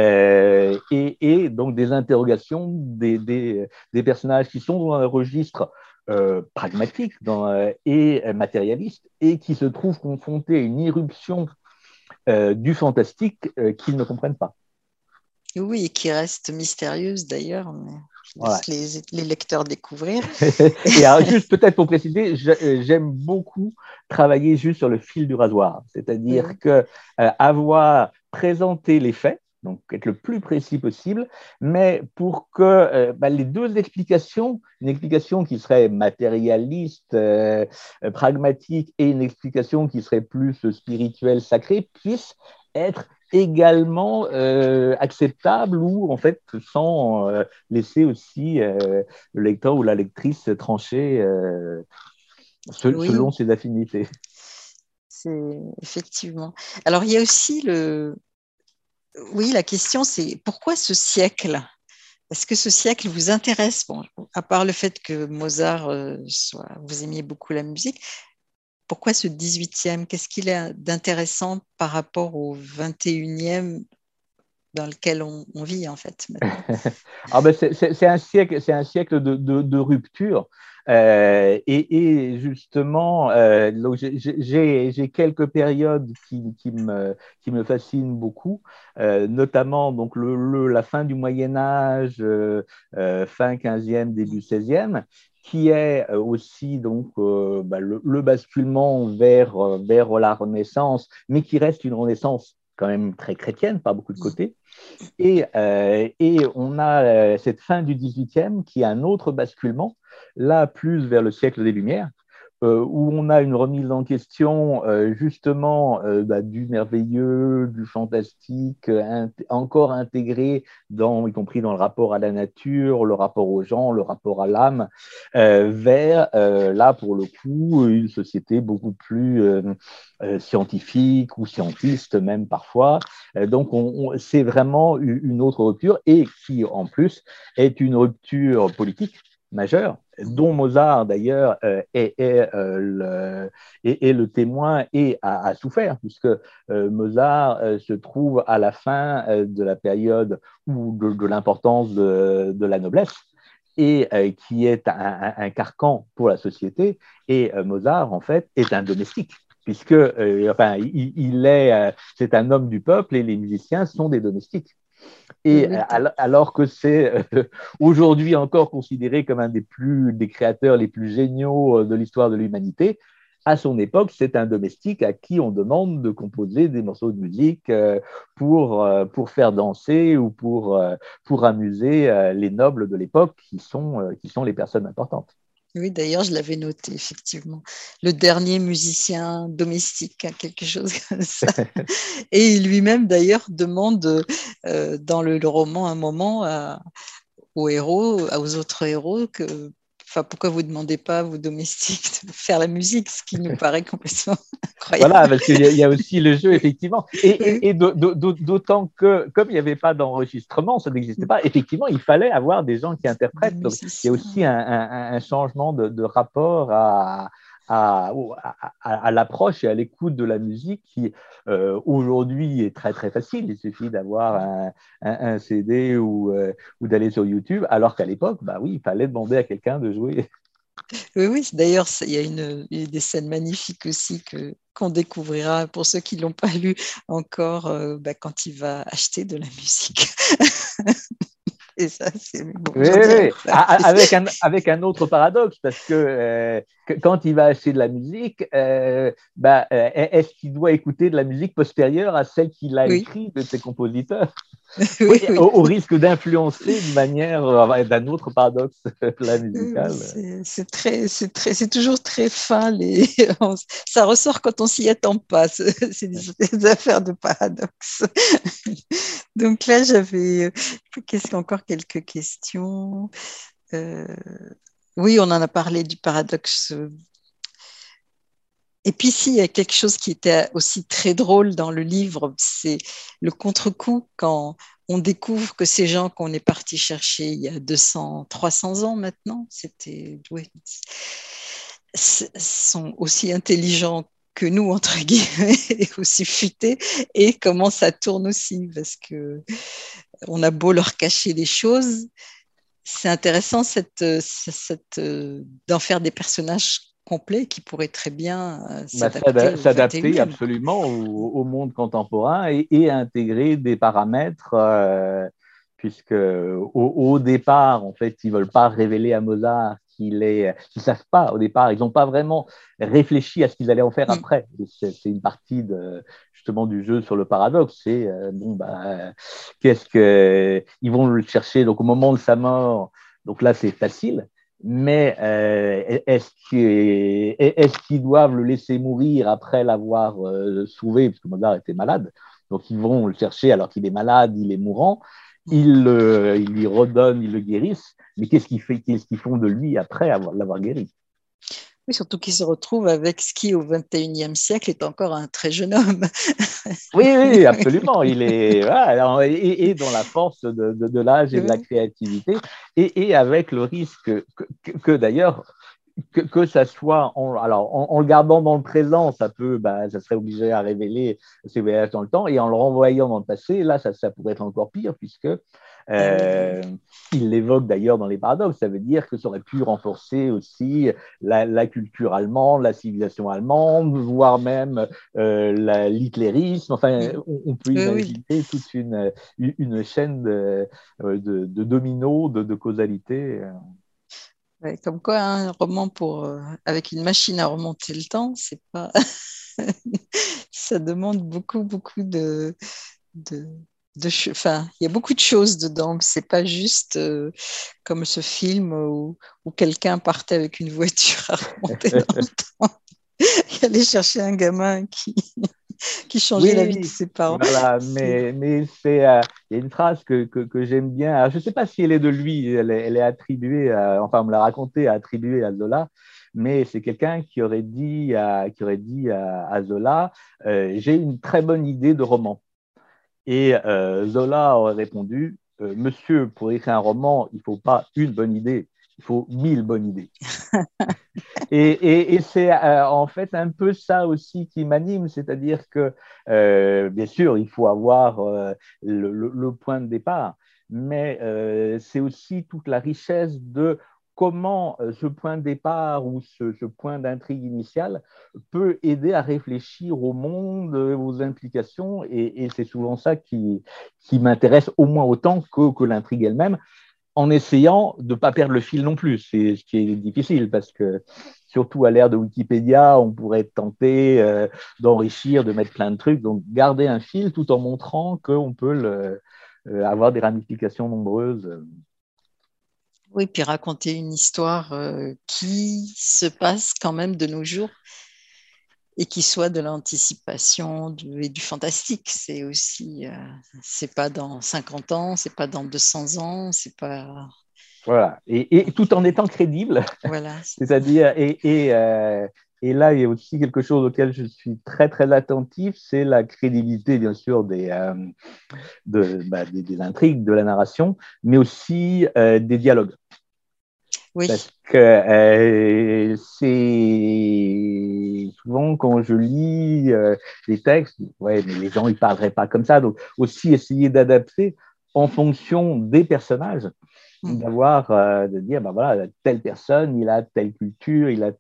Et donc des interrogations des personnages qui sont dans un registre pragmatique et matérialiste et qui se trouvent confrontés à une irruption du fantastique qu'ils ne comprennent pas. Oui, et qui reste mystérieuse d'ailleurs, mais je Voilà. laisse les lecteurs découvrir. Et alors, juste peut-être pour préciser, j'aime beaucoup travailler juste sur le fil du rasoir, c'est-à-dire que avoir présenté les faits, donc être le plus précis possible, mais pour que les deux explications, une explication qui serait matérialiste, pragmatique, et une explication qui serait plus spirituelle, sacrée, puissent être également acceptable ou en fait sans laisser aussi le lecteur ou la lectrice trancher selon ses affinités. C'est effectivement. Alors il y a aussi la question c'est pourquoi ce siècle? Est-ce que ce siècle vous intéresse? Bon, à part le fait que Mozart vous aimiez beaucoup la musique, pourquoi ce 18e? Qu'est-ce qu'il a d'intéressant par rapport au 21e dans lequel on vit en fait maintenant? C'est un siècle de rupture. Et justement, j'ai quelques périodes qui me fascinent beaucoup, notamment donc la fin du Moyen Âge, fin 15e, début 16e, qui est aussi donc le basculement vers la Renaissance, mais qui reste une Renaissance quand même très chrétienne par beaucoup de côtés. Et on a cette fin du 18e qui est un autre basculement, là plus vers le siècle des Lumières, où on a une remise en question justement du merveilleux, du fantastique, encore intégré y compris dans le rapport à la nature, le rapport aux gens, le rapport à l'âme, vers là pour le coup une société beaucoup plus scientifique ou scientiste même parfois. Donc c'est vraiment une autre rupture et qui en plus est une rupture politique majeure, dont Mozart d'ailleurs est le témoin et a souffert, puisque Mozart se trouve à la fin de la période de l'importance de la noblesse et qui est un carcan pour la société. Et Mozart, en fait, est un domestique puisque c'est un homme du peuple et les musiciens sont des domestiques. Et alors que c'est aujourd'hui encore considéré comme un des créateurs les plus géniaux de l'histoire de l'humanité, à son époque, c'est un domestique à qui on demande de composer des morceaux de musique pour faire danser ou pour amuser les nobles de l'époque qui sont les personnes importantes. Oui, d'ailleurs, je l'avais noté, effectivement. Le dernier musicien domestique, quelque chose comme ça. Et lui-même, d'ailleurs, demande dans le roman un moment aux héros, aux autres héros, pourquoi vous ne demandez pas à vos domestiques de faire la musique, ce qui nous paraît complètement incroyable. Voilà, parce qu'il y a aussi le jeu, effectivement. Et d'autant que, comme il n'y avait pas d'enregistrement, ça n'existait pas, effectivement, il fallait avoir des gens qui interprètent. Donc, il y a aussi un changement de rapport à l'approche et à l'écoute de la musique qui, aujourd'hui, est très, très facile. Il suffit d'avoir un CD ou d'aller sur YouTube, alors qu'à l'époque, oui, il fallait demander à quelqu'un de jouer. Oui, d'ailleurs, il y a des scènes magnifiques aussi qu'on découvrira pour ceux qui ne l'ont pas lu encore quand il va acheter de la musique. Et ça, c'est bon, oui. Avec un autre paradoxe, parce que quand il va acheter de la musique, est-ce qu'il doit écouter de la musique postérieure à celle qu'il a écrite de ses compositeurs? Oui, au risque d'influencer de manière d'un autre paradoxe la musicale. C'est toujours très fin. Ça ressort quand on s'y attend pas. C'est des affaires de paradoxe. Donc là, j'avais encore quelques questions. Oui, on en a parlé du paradoxe. Et puis, s'il y a quelque chose qui était aussi très drôle dans le livre, c'est le contre-coup quand on découvre que ces gens qu'on est parti chercher il y a 200, 300 ans maintenant, sont aussi intelligents que nous, entre guillemets, et aussi futés, et comment ça tourne aussi, parce que on a beau leur cacher les choses, c'est intéressant d'en faire des personnages complets qui pourraient très bien s'adapter au S'adapter 21e. absolument au monde contemporain et intégrer des paramètres, puisque au départ, en fait, ils ne veulent pas révéler à Mozart qu'ils ne savent pas au départ, ils n'ont pas vraiment réfléchi à ce qu'ils allaient en faire après. C'est une partie justement du jeu sur le paradoxe. C'est ils vont le chercher donc au moment de sa mort. Donc là, c'est facile. Mais est-ce qu'ils doivent le laisser mourir après l'avoir sauvé, parce que Mozart était malade, donc ils vont le chercher alors qu'il est malade, il est mourant, ils lui redonnent, ils le guérissent, mais qu'est-ce qu'ils font de lui après l'avoir guéri? Oui, surtout qu'il se retrouve avec ce qui, au XXIe siècle, est encore un très jeune homme. Oui, absolument. Il est voilà, et dans la force de l'âge et de la créativité, et avec le risque que d'ailleurs que ça soit en le gardant dans le présent, ça serait obligé à révéler ses voyages dans le temps, et en le renvoyant dans le passé, là, ça pourrait être encore pire, puisque il l'évoque d'ailleurs dans les paradoxes. Ça veut dire que ça aurait pu renforcer aussi la culture allemande, la civilisation allemande, voire même l'hitlérisme. Enfin, on peut imaginer toute une chaîne de dominos, de causalité. Ouais, comme quoi, un roman avec une machine à remonter le temps, c'est pas. Ça demande beaucoup, beaucoup de, enfin, il y a beaucoup de choses dedans. C'est pas juste comme ce film où quelqu'un partait avec une voiture à remonter dans le temps. Il allait chercher un gamin qui changeait la vie de Oui, ses parents. voilà, mais il y a une phrase que j'aime bien. Alors, je ne sais pas si elle est de lui, elle est attribuée, enfin, on me l'a racontée, attribuée à Zola, mais c'est quelqu'un qui aurait dit à Zola, j'ai une très bonne idée de roman. Et Zola aurait répondu, Monsieur, pour écrire un roman, il ne faut pas une bonne idée, il faut 1000 bonnes idées. Et c'est en fait un peu ça aussi qui m'anime, c'est-à-dire que bien sûr, il faut avoir le point de départ, mais c'est aussi toute la richesse de comment ce point de départ ou ce point d'intrigue initiale peut aider à réfléchir au monde, aux implications, et c'est souvent ça qui m'intéresse au moins autant que l'intrigue elle-même, en essayant de ne pas perdre le fil non plus. C'est ce qui est difficile parce que, surtout à l'ère de Wikipédia, on pourrait être tenté d'enrichir, de mettre plein de trucs. Donc, garder un fil tout en montrant qu'on peut avoir des ramifications nombreuses. Oui, puis raconter une histoire qui se passe quand même de nos jours et qui soit de l'anticipation et du fantastique. C'est aussi, c'est pas dans 50 ans, c'est pas dans 200 ans, c'est pas. Voilà, et tout en étant crédible, Voilà. c'est-à-dire, et là, il y a aussi quelque chose auquel je suis très, très attentif, c'est la crédibilité, bien sûr, des intrigues, de la narration, mais aussi des dialogues. Oui. Parce que c'est souvent quand je lis des textes, ouais, mais les gens ils parleraient pas comme ça. Donc aussi essayer d'adapter en fonction des personnages, de dire ben voilà, telle personne, il a telle culture, il a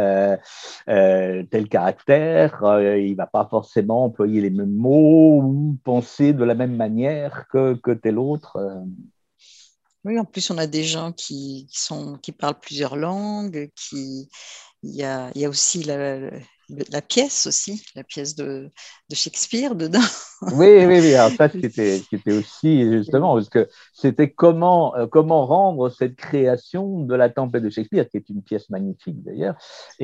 tel caractère, il va pas forcément employer les mêmes mots ou penser de la même manière que tel autre. Oui, en plus, on a des gens qui parlent plusieurs langues, il y a aussi la pièce aussi, la pièce de Shakespeare dedans. Oui. Alors ça, c'était aussi justement parce que c'était comment rendre cette création de la Tempête de Shakespeare, qui est une pièce magnifique d'ailleurs,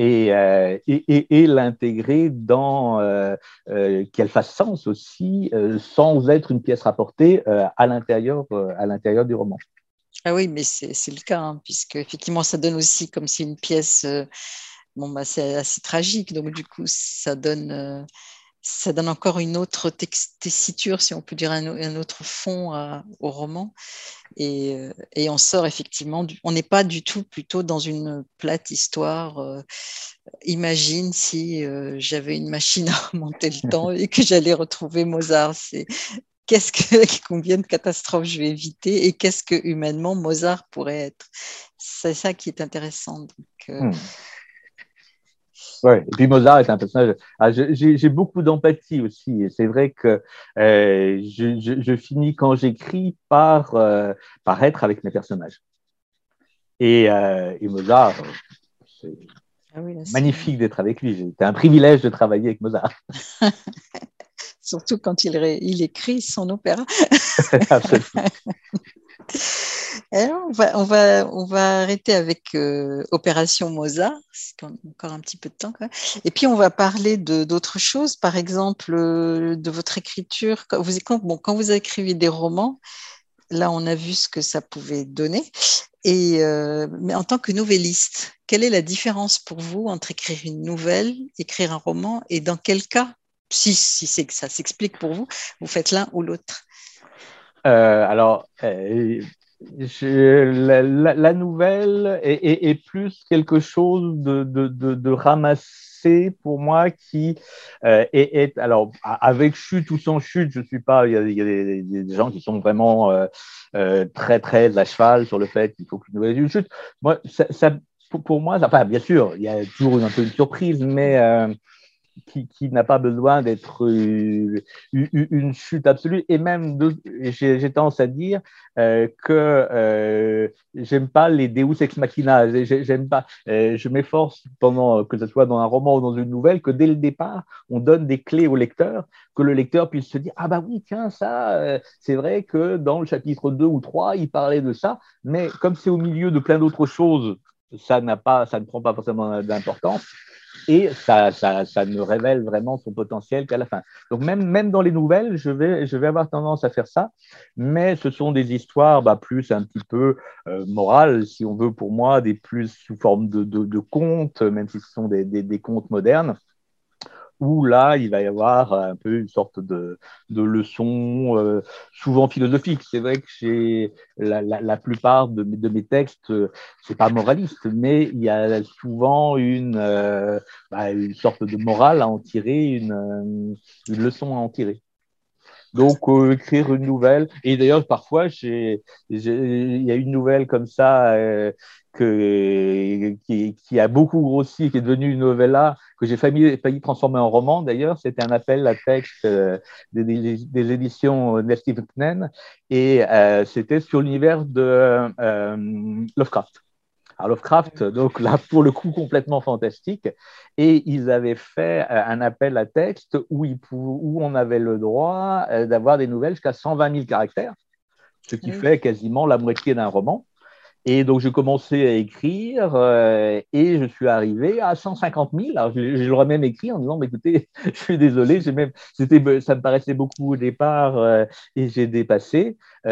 et l'intégrer qu'elle fasse sens aussi, sans être une pièce rapportée à l'intérieur du roman. Ah oui, mais c'est le cas, hein, puisque effectivement, ça donne aussi comme si une pièce bon, bah, c'est assez tragique. Donc, du coup, ça donne encore une autre tessiture, si on peut dire, un autre fond au roman. Et on sort effectivement, on n'est pas du tout plutôt dans une plate histoire. Imagine si j'avais une machine à remonter le temps et que j'allais retrouver Mozart. Combien de catastrophes je vais éviter et qu'est-ce que humainement Mozart pourrait être. C'est ça qui est intéressant. Donc, Ouais. Et puis Mozart est un personnage. J'ai beaucoup d'empathie aussi. Et c'est vrai que je finis quand j'écris par être avec mes personnages. Et Mozart, c'est ah oui, là, magnifique d'être avec lui. C'était un privilège de travailler avec Mozart. surtout quand il écrit son opéra. Absolument. Alors, on va arrêter avec Opération Mozart, c'est encore un petit peu de temps quand même. Et puis on va parler d'autres choses, par exemple de votre écriture. Quand vous écrivez des romans, là on a vu ce que ça pouvait donner. Mais en tant que novelliste, quelle est la différence pour vous entre écrire une nouvelle, écrire un roman, et dans quel cas, si c'est que ça s'explique pour vous, vous faites l'un ou l'autre? Alors, la nouvelle est plus quelque chose de ramassé pour moi qui alors avec chute ou sans chute, je suis pas. Il y a des gens qui sont vraiment très très à cheval sur le fait qu'il faut qu'une nouvelle ait une chute. Moi, pour moi, enfin, bien sûr, il y a toujours un peu une surprise, mais qui n'a pas besoin d'être une chute absolue. Et même, j'ai tendance à dire que j'aime pas les Deus ex machina. J'aime pas. Je m'efforce, pendant que ce soit dans un roman ou dans une nouvelle, que dès le départ, on donne des clés au lecteur, que le lecteur puisse se dire ah bah oui, tiens, ça, c'est vrai que dans le chapitre 2 ou 3, il parlait de ça, mais comme c'est au milieu de plein d'autres choses, ça ne prend pas forcément d'importance et ça ne révèle vraiment son potentiel qu'à la fin. Donc même dans les nouvelles, je vais avoir tendance à faire ça, mais ce sont des histoires plus un petit peu morales, si on veut, pour moi, des plus sous forme de contes, même si ce sont des contes modernes, où là, il va y avoir un peu une sorte de leçon, souvent philosophique. C'est vrai que chez la plupart de mes textes, c'est pas moraliste, mais il y a souvent une sorte de morale à en tirer, une leçon à en tirer. Donc, écrire une nouvelle. Et d'ailleurs, parfois, il y a une nouvelle comme ça qui a beaucoup grossi, qui est devenue une novella, que j'ai failli transformer en roman. D'ailleurs, c'était un appel à texte des éditions Nestlé Knen, et c'était sur l'univers de Lovecraft. Alors Lovecraft, donc là, pour le coup, complètement fantastique. Et ils avaient fait un appel à texte où on avait le droit d'avoir des nouvelles jusqu'à 120 000 caractères, ce qui fait quasiment la moitié d'un roman. Et donc, j'ai commencé à écrire et je suis arrivé à 150 000. Alors, je l'aurais même écrit en disant, écoutez, je suis désolé, ça me paraissait beaucoup au départ et j'ai dépassé.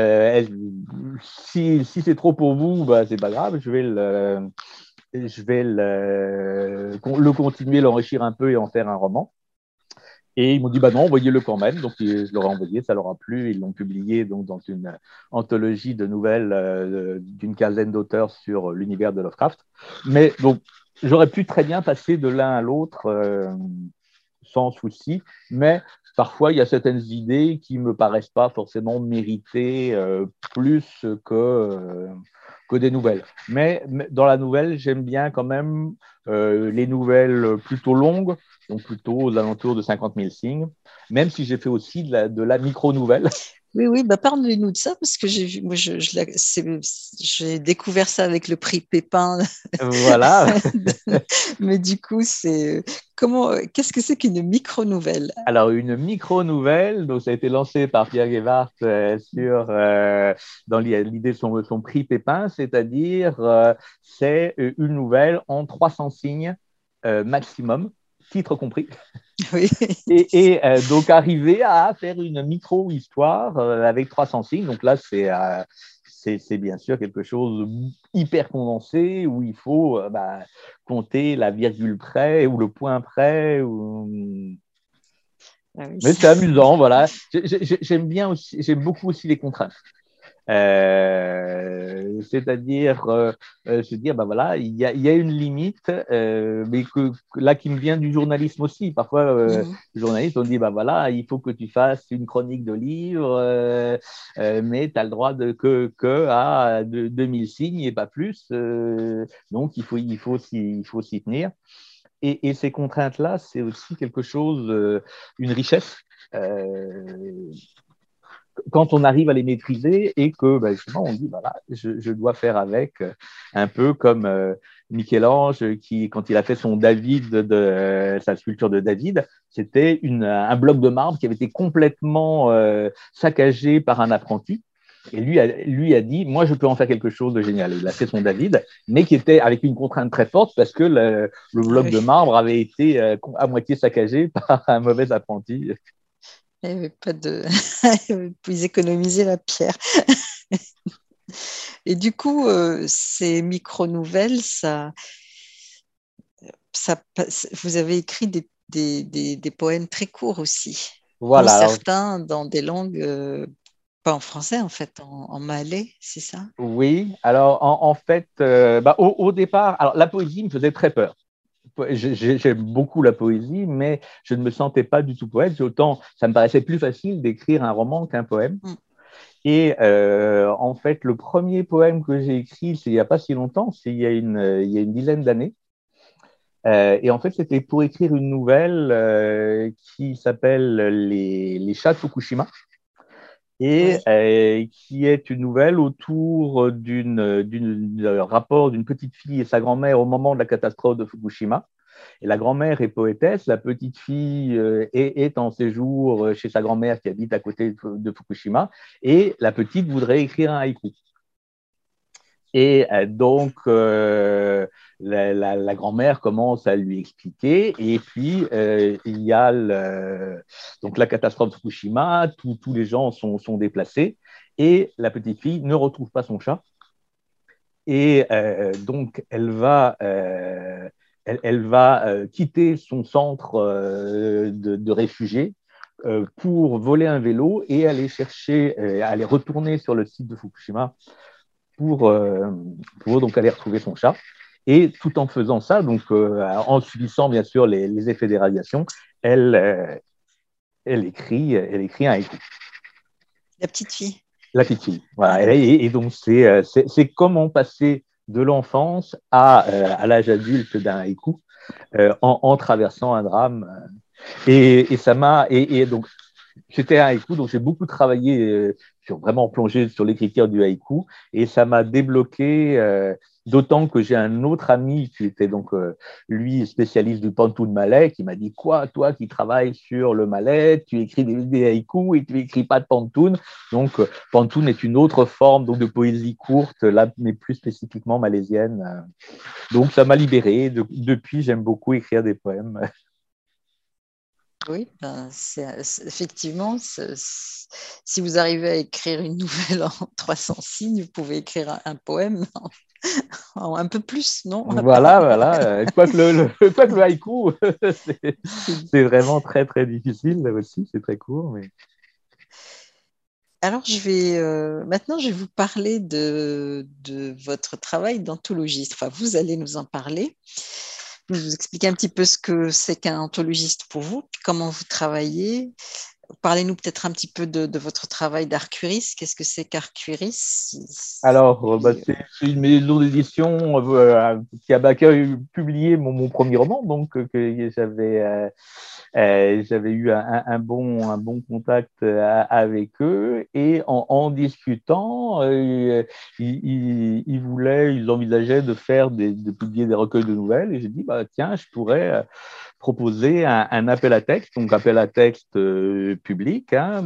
Si c'est trop pour vous, c'est pas grave, le continuer, l'enrichir un peu et en faire un roman. Et ils m'ont dit, non, envoyez-le quand même. Donc, je leur ai envoyé, ça leur a plu. Ils l'ont publié donc, dans une anthologie de nouvelles d'une quinzaine d'auteurs sur l'univers de Lovecraft. Mais donc, j'aurais pu très bien passer de l'un à l'autre sans souci. Mais parfois, il y a certaines idées qui ne me paraissent pas forcément mériter plus que des nouvelles. Mais dans la nouvelle, j'aime bien quand même les nouvelles plutôt longues, donc plutôt aux alentours de 50 000 signes, même si j'ai fait aussi de la micro-nouvelle. Oui, parlez-nous de ça, parce que j'ai vu, moi, j'ai découvert ça avec le prix Pépin. Voilà. Mais du coup, qu'est-ce que c'est qu'une micro-nouvelle? Alors, une micro-nouvelle, donc ça a été lancé par Pierre Guevart dans l'idée de son prix Pépin, c'est-à-dire c'est une nouvelle en 300 signes maximum, titre compris. Oui. Et donc, arriver à faire une micro-histoire avec 300 signes. Donc là, c'est bien sûr quelque chose de hyper condensé où il faut compter la virgule près ou le point près. Ah oui, Mais c'est amusant, voilà. J'aime bien aussi, j'aime beaucoup aussi les contraintes. C'est-à-dire se dire, bah voilà, il y a une limite, mais là qui me vient du journalisme aussi. Parfois, le journaliste, on dit, bah voilà, il faut que tu fasses une chronique de livre, mais tu as le droit que à 2000 signes et pas plus. Donc, il faut s'y tenir. Et ces contraintes-là, c'est aussi quelque chose, une richesse. Quand on arrive à les maîtriser et que justement on dit voilà, je dois faire avec, un peu comme Michel-Ange qui, quand il a fait son David, sa sculpture de David, c'était un bloc de marbre qui avait été complètement saccagé par un apprenti. Et lui a dit, moi, je peux en faire quelque chose de génial. Il a fait son David, mais qui était avec une contrainte très forte parce que le bloc de marbre avait été à moitié saccagé par un mauvais apprenti. il n'y avait pas de. Ils économisaient la pierre. Et du coup, ces micro-nouvelles, vous avez écrit des poèmes très courts aussi, dont Voilà. Alors, certains dans des langues, pas en français en fait, en malais, c'est ça? oui, alors en fait, au départ, alors la poésie me faisait très peur. J'aime beaucoup la poésie, mais je ne me sentais pas du tout poète. Autant, ça me paraissait plus facile d'écrire un roman qu'un poème. Mm. Et en fait, le premier poème que j'ai écrit, c'est il n'y a pas si longtemps, c'est il y a une dizaine d'années. Et en fait, c'était pour écrire une nouvelle qui s'appelle Les chats de Fukushima et Oui, qui est une nouvelle autour d'un rapport d'une petite fille et sa grand-mère au moment de la catastrophe de Fukushima. Et la grand-mère est poétesse, la petite fille est en séjour chez sa grand-mère qui habite à côté de Fukushima, et la petite voudrait écrire un haïku. Et donc, la grand-mère commence à lui expliquer. Et puis, il y a donc la catastrophe de Fukushima, tous les gens sont déplacés. Et la petite fille ne retrouve pas son chat. Et donc, elle va quitter son centre de réfugiés pour voler un vélo et aller chercher, aller retourner sur le site de Fukushima pour, euh, pour donc aller retrouver son chat. Et tout en faisant ça, donc en subissant bien sûr les effets des radiations, elle, euh, elle écrit un haïku. la petite fille. La petite fille. Ah Voilà. oui. Et donc, c'est comment passer de l'enfance à l'âge adulte d'un haïku en traversant un drame. Et ça m'a. Et donc, c'était un haïku, donc j'ai beaucoup travaillé sur vraiment plongé sur l'écriture du haïku et ça m'a débloqué. D'autant que j'ai un autre ami qui était donc lui spécialiste du pantoun malais qui m'a dit quoi, toi qui travailles sur le malais, tu écris des haïkus et tu écris pas de pantoun. Donc pantoun est une autre forme donc de poésie courte, là mais plus spécifiquement malaisienne. Donc ça m'a libéré. Depuis j'aime beaucoup écrire des poèmes. Oui, ben, effectivement, si vous arrivez à écrire une nouvelle en 300 signes, vous pouvez écrire un poème en un peu plus, non? Voilà, voilà. Quoique le haïku, c'est C'est- c'est vraiment très, très difficile là aussi. C'est très court. Mais... Alors, maintenant, je vais vous parler de votre travail d'anthologiste. Enfin, vous allez nous en parler. Vous expliquer un petit peu ce que c'est qu'un anthologiste pour vous, puis comment vous travaillez. Parlez-nous peut-être un petit peu de votre travail d'Arcuris. Qu'est-ce que c'est qu'Arcuris? Alors, c'est une maison d'édition qui a publié mon premier roman, donc que j'avais eu un bon contact avec eux et en discutant, ils envisageaient de publier des recueils de nouvelles et j'ai dit, bah, tiens, je pourrais proposer un appel à texte, donc appel à texte public, hein,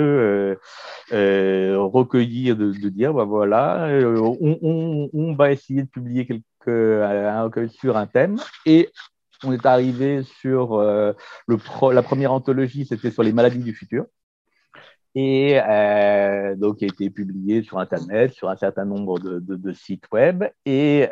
recueillir, de dire, bah, voilà, on va essayer de publier un recueil sur un thème et on est arrivé sur la première anthologie, c'était sur les maladies du futur. et donc qui a été publié sur Internet, sur un certain nombre de sites web, et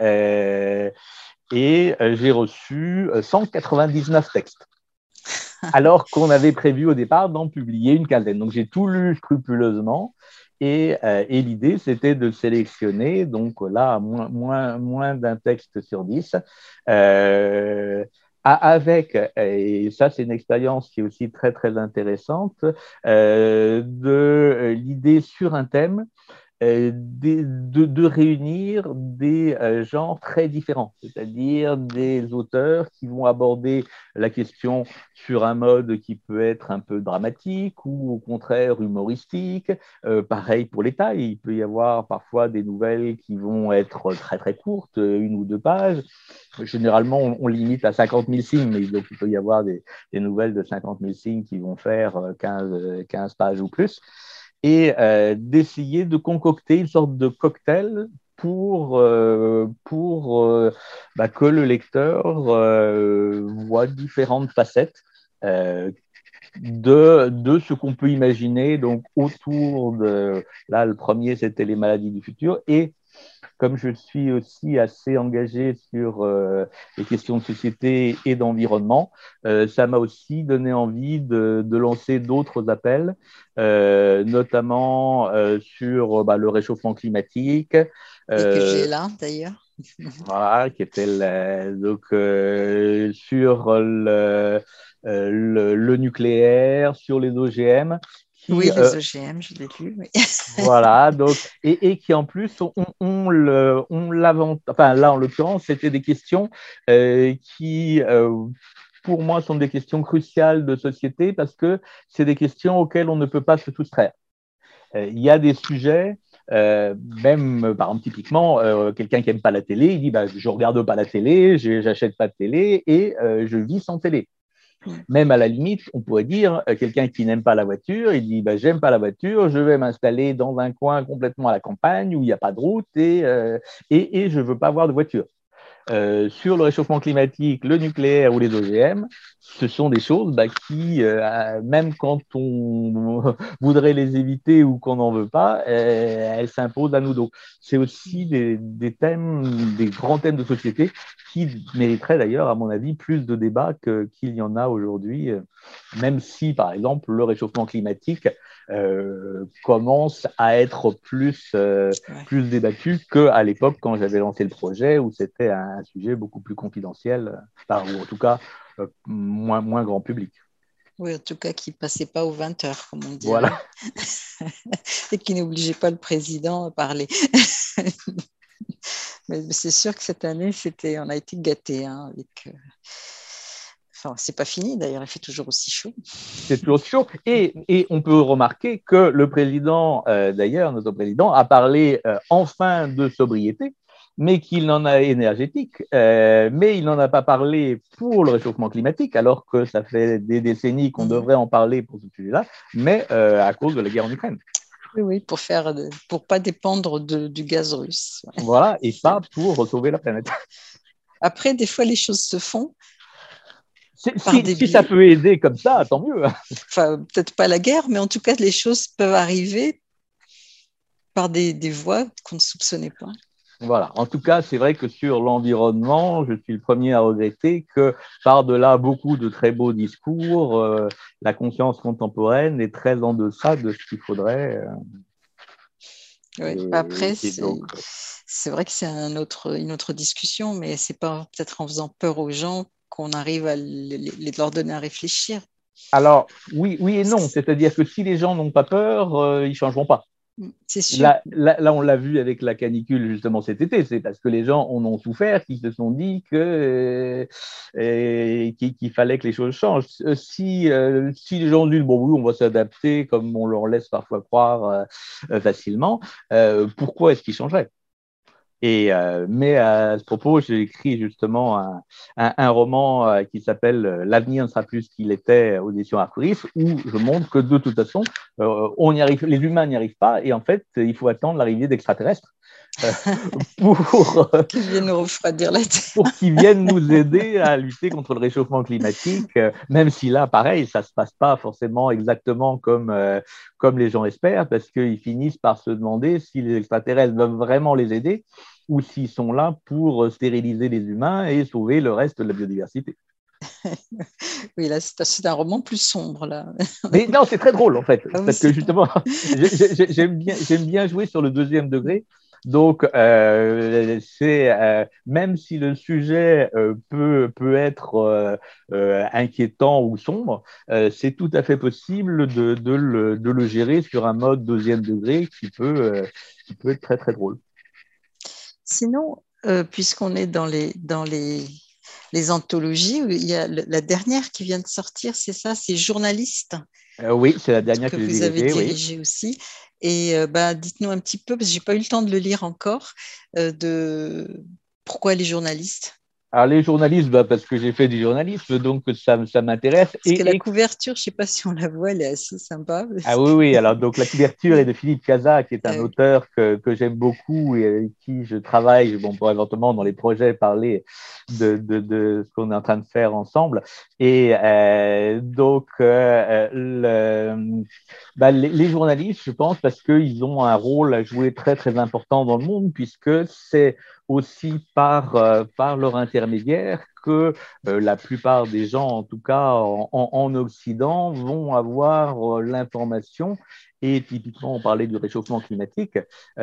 j'ai reçu 199 textes, alors qu'on avait prévu au départ d'en publier une quinzaine. Donc j'ai tout lu scrupuleusement, et l'idée c'était de sélectionner, donc là, moins d'un texte sur 10, avec, et ça c'est une expérience qui est aussi très très intéressante, de l'idée sur un thème, de réunir des genres très différents, c'est-à-dire des auteurs qui vont aborder la question sur un mode qui peut être un peu dramatique ou au contraire humoristique. Pareil pour les tailles, il peut y avoir parfois des nouvelles qui vont être très très courtes, 1 ou 2 pages. Généralement, on limite à 50 000 signes, mais donc il peut y avoir des nouvelles de 50 000 signes qui vont faire 15 pages ou plus, et d'essayer de concocter une sorte de cocktail pour que le lecteur voit différentes facettes de ce qu'on peut imaginer donc autour de… Là, le premier, c'était les maladies du futur, et comme je suis aussi assez engagé sur les questions de société et d'environnement, ça m'a aussi donné envie de lancer d'autres appels, notamment sur le réchauffement climatique. Et que j'ai là, d'ailleurs. Voilà, qui était donc, sur le nucléaire, sur les OGM, Oui, qui les OGM, je l'ai lu. Oui. voilà, donc, et qui en plus, on l'avantage. Enfin, là, en l'occurrence, c'était des questions qui, pour moi, sont des questions cruciales de société, parce que c'est des questions auxquelles on ne peut pas se soustraire. Il y a des sujets, même, par exemple, typiquement, quelqu'un qui n'aime pas la télé, il dit je ne regarde pas la télé, j'achète pas de télé, et je vis sans télé. Même à la limite, on pourrait dire, quelqu'un qui n'aime pas la voiture, il dit j'aime pas la voiture, je vais m'installer dans un coin complètement à la campagne où il n'y a pas de route, et je ne veux pas avoir de voiture. Sur le réchauffement climatique, le nucléaire ou les OGM, ce sont des choses qui, même quand on voudrait les éviter ou qu'on n'en veut pas, elles s'imposent à nous. Donc, c'est aussi des thèmes, des grands thèmes de société qui mériteraient d'ailleurs, à mon avis, plus de débats qu'il y en a aujourd'hui, même si, par exemple, le réchauffement climatique commence à être plus débattu qu'à l'époque quand j'avais lancé le projet, où c'était un sujet beaucoup plus confidentiel, ou en tout cas moins grand public. Oui, en tout cas, qui ne passait pas aux 20 heures, comme on dirait. Voilà. Et qui n'obligeait pas le président à parler. Mais c'est sûr que cette année, on a été gâtés. Avec, enfin, c'est pas fini d'ailleurs, il fait toujours aussi chaud. C'est toujours chaud. Et on peut remarquer que le président, d'ailleurs, notre président, a parlé enfin de sobriété, mais qu'il en a énergétique, mais il n'en a pas parlé pour le réchauffement climatique, alors que ça fait des décennies qu'on devrait en parler pour ce sujet-là, mais à cause de la guerre en Ukraine. Oui, pour pas dépendre du gaz russe. Ouais. Voilà, et pas pour sauver la planète. Après, des fois, les choses se font. Si ça peut aider comme ça, tant mieux. Enfin, peut-être pas la guerre, mais en tout cas, les choses peuvent arriver par des voies qu'on ne soupçonnait pas. Voilà. En tout cas, c'est vrai que sur l'environnement, je suis le premier à regretter que par-delà beaucoup de très beaux discours, la conscience contemporaine est très en deçà de ce qu'il faudrait. Oui. Après, c'est vrai que c'est une autre discussion, mais c'est pas peut-être en faisant peur aux gens qu'on arrive à leur donner à réfléchir. Alors, oui et non. C'est-à-dire que si les gens n'ont pas peur, ils ne changeront pas. C'est sûr. Là, on l'a vu avec la canicule justement cet été, c'est parce que les gens en ont souffert, qu'ils se sont dit qu'il fallait que les choses changent. Si les gens disent bon oui, on va s'adapter comme on leur laisse parfois croire facilement, pourquoi est-ce qu'ils changeraient? Mais à ce propos, j'ai écrit justement un roman qui s'appelle L'avenir ne sera plus ce qu'il était aux éditions Arcoris, où je montre que de toute façon, les humains n'y arrivent pas, et en fait, il faut attendre l'arrivée d'extraterrestres pour, Qui viennent nous refroidir la tête. pour qu'ils viennent nous aider à lutter contre le réchauffement climatique, même si là, pareil, ça ne se passe pas forcément exactement comme les gens espèrent, parce qu'ils finissent par se demander si les extraterrestres doivent vraiment les aider ou s'ils sont là pour stériliser les humains et sauver le reste de la biodiversité. Oui, là, c'est un roman plus sombre, là. Mais non, c'est très drôle en fait, Ah oui, parce que justement, j'aime bien jouer sur le deuxième degré. Donc, même si le sujet peut être inquiétant ou sombre, c'est tout à fait possible de le gérer sur un mode deuxième degré qui peut être très très drôle. Sinon, puisqu'on est les anthologies, il y a la dernière qui vient de sortir, c'est ça, c'est Journaliste, Oui, c'est la dernière que que j'ai vous avez dirigée, oui. dirigée aussi. Et dites-nous un petit peu, parce que je n'ai pas eu le temps de le lire encore, de pourquoi les journalistes. Alors, les journalistes, parce que j'ai fait du journalisme, donc ça m'intéresse. Parce que la couverture, je ne sais pas si on la voit, elle est assez sympa. Ah oui, oui, alors donc la couverture est de Philippe Cazat, qui est un Oui. auteur que j'aime beaucoup et avec qui je travaille, bon, pour éventuellement dans les projets parler de ce qu'on est en train de faire ensemble. Et les journalistes, je pense, parce qu'ils ont un rôle à jouer très, très important dans le monde, puisque c'est aussi par leur intermédiaire que la plupart des gens, en tout cas en Occident, vont avoir l'information. Et typiquement, on parlait du réchauffement climatique.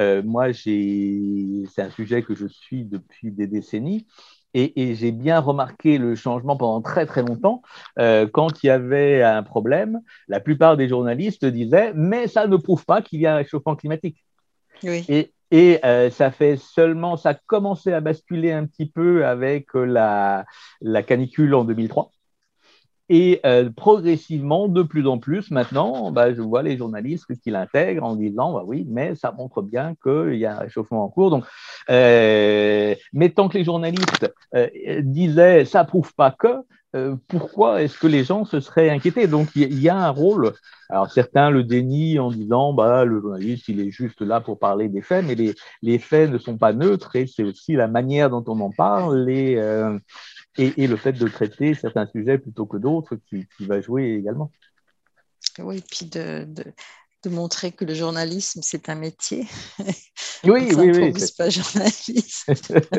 C'est un sujet que je suis depuis des décennies. Et j'ai bien remarqué le changement pendant très très longtemps. Quand il y avait un problème, la plupart des journalistes disaient, mais ça ne prouve pas qu'il y a un réchauffement climatique. Oui. Ça fait seulement, ça a commencé à basculer un petit peu avec la canicule en 2003. Et progressivement, de plus en plus, maintenant, je vois les journalistes qui l'intègrent en disant, oui, mais ça montre bien qu'il y a un réchauffement en cours. Donc, mais tant que les journalistes disaient, ça prouve pas que, pourquoi est-ce que les gens se seraient inquiétés? Donc, il y a un rôle. Alors, certains le dénient en disant, le journaliste, il est juste là pour parler des faits, mais les faits ne sont pas neutres et c'est aussi la manière dont on en parle, et le fait de traiter certains sujets plutôt que d'autres qui va jouer également. Oui, puis de montrer que le journalisme, c'est un métier. On ne Oui, oui, oui. s'improvise pas journaliste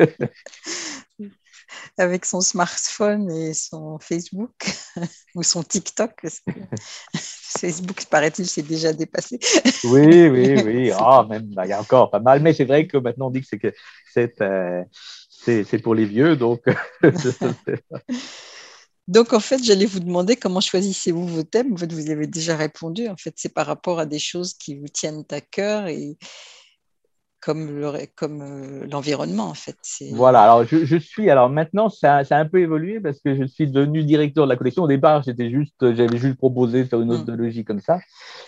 avec son smartphone et son Facebook ou son TikTok. Facebook, paraît-il, c'est déjà dépassé. Oui, oui, oui. Même, il y a encore pas mal. Mais c'est vrai que maintenant, on dit que c'est pour les vieux. Donc, Donc, en fait, j'allais vous demander comment choisissez-vous vos thèmes. En fait, vous avez déjà répondu. En fait, c'est par rapport à des choses qui vous tiennent à cœur et comme l'environnement, en fait. voilà. Alors, alors maintenant, ça a un peu évolué parce que je suis devenu directeur de la collection. Au départ, j'avais juste proposé de faire une odologie comme ça.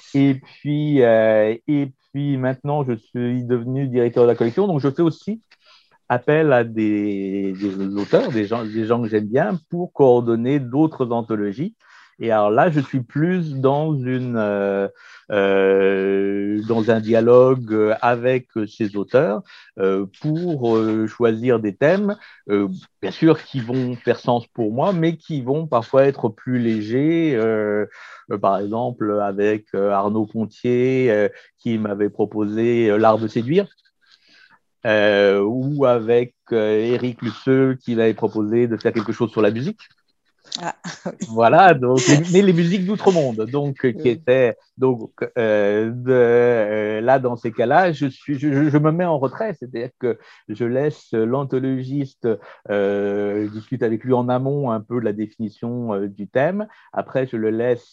Et puis maintenant, je suis devenu directeur de la collection. Donc, je fais aussi appel à des auteurs, des gens que j'aime bien, pour coordonner d'autres anthologies. Et alors là, je suis plus dans un dialogue avec ces auteurs pour choisir des thèmes, bien sûr, qui vont faire sens pour moi, mais qui vont parfois être plus légers. Par exemple, avec Arnaud Pontier, qui m'avait proposé L'art de séduire. Ou avec Éric Lusseux qui m'avait proposé de faire quelque chose sur la musique. Ah, oui. Voilà, donc mais les musiques d'outre-monde, donc qui étaient donc là dans ces cas-là, je me mets en retrait, c'est-à-dire que je laisse l'anthologiste discuter avec lui en amont un peu de la définition du thème. Après, je le laisse